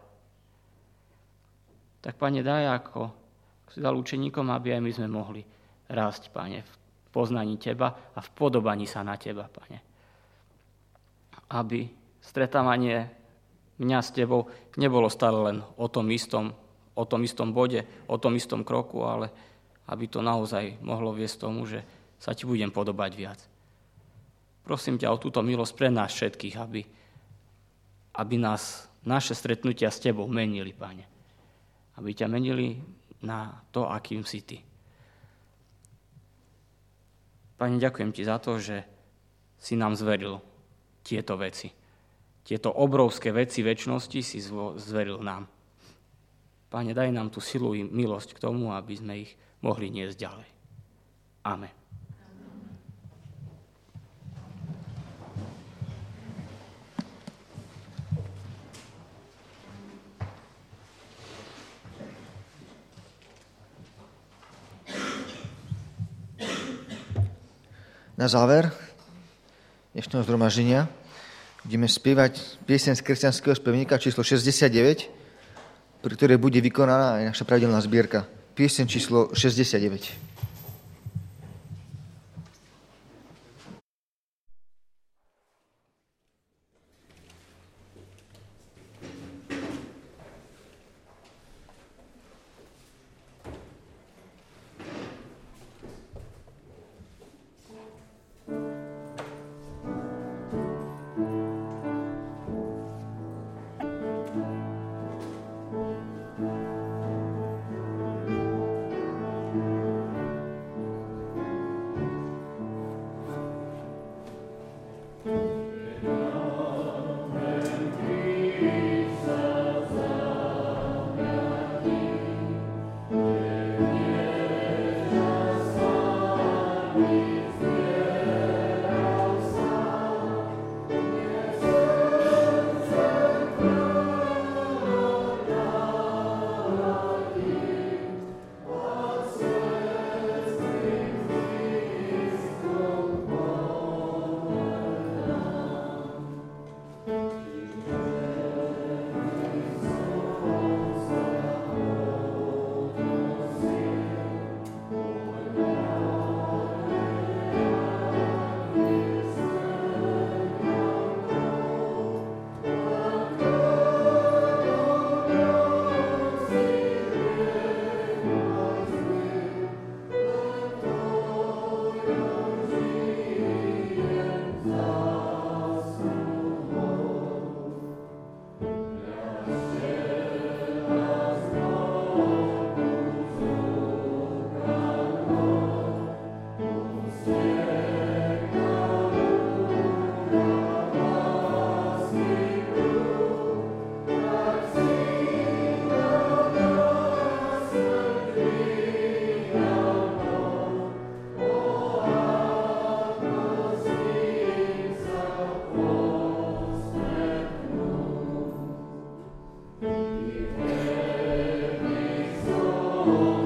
Tak, Pane, daj, ako si dal učeníkom, aby aj my sme mohli rásť, Pane, v poznaní Teba a v podobaní sa na Teba, Pane. Aby stretávanie mňa s Tebou nebolo stále len o tom istom bode, o tom istom kroku, ale aby to naozaj mohlo viesť tomu, že sa Ti budem podobať viac. Prosím ťa o túto milosť pre nás všetkých, aby nás naše stretnutia s Tebou menili, Pane. Aby ťa menili na to, akým si Ty. Pane, ďakujem Ti za to, že si nám zveril tieto veci. Tieto obrovské veci večnosti si zveril nám. Pane, daj nám tú silu i milosť k tomu, aby sme ich mohli niesť ďalej. Amen. Na záver dnešného zhromaždenia budeme spievať pieseň z kresťanského spevníka číslo 69, pri ktorej bude vykonaná aj naša pravidelná zbierka. Pieseň číslo 69. Oh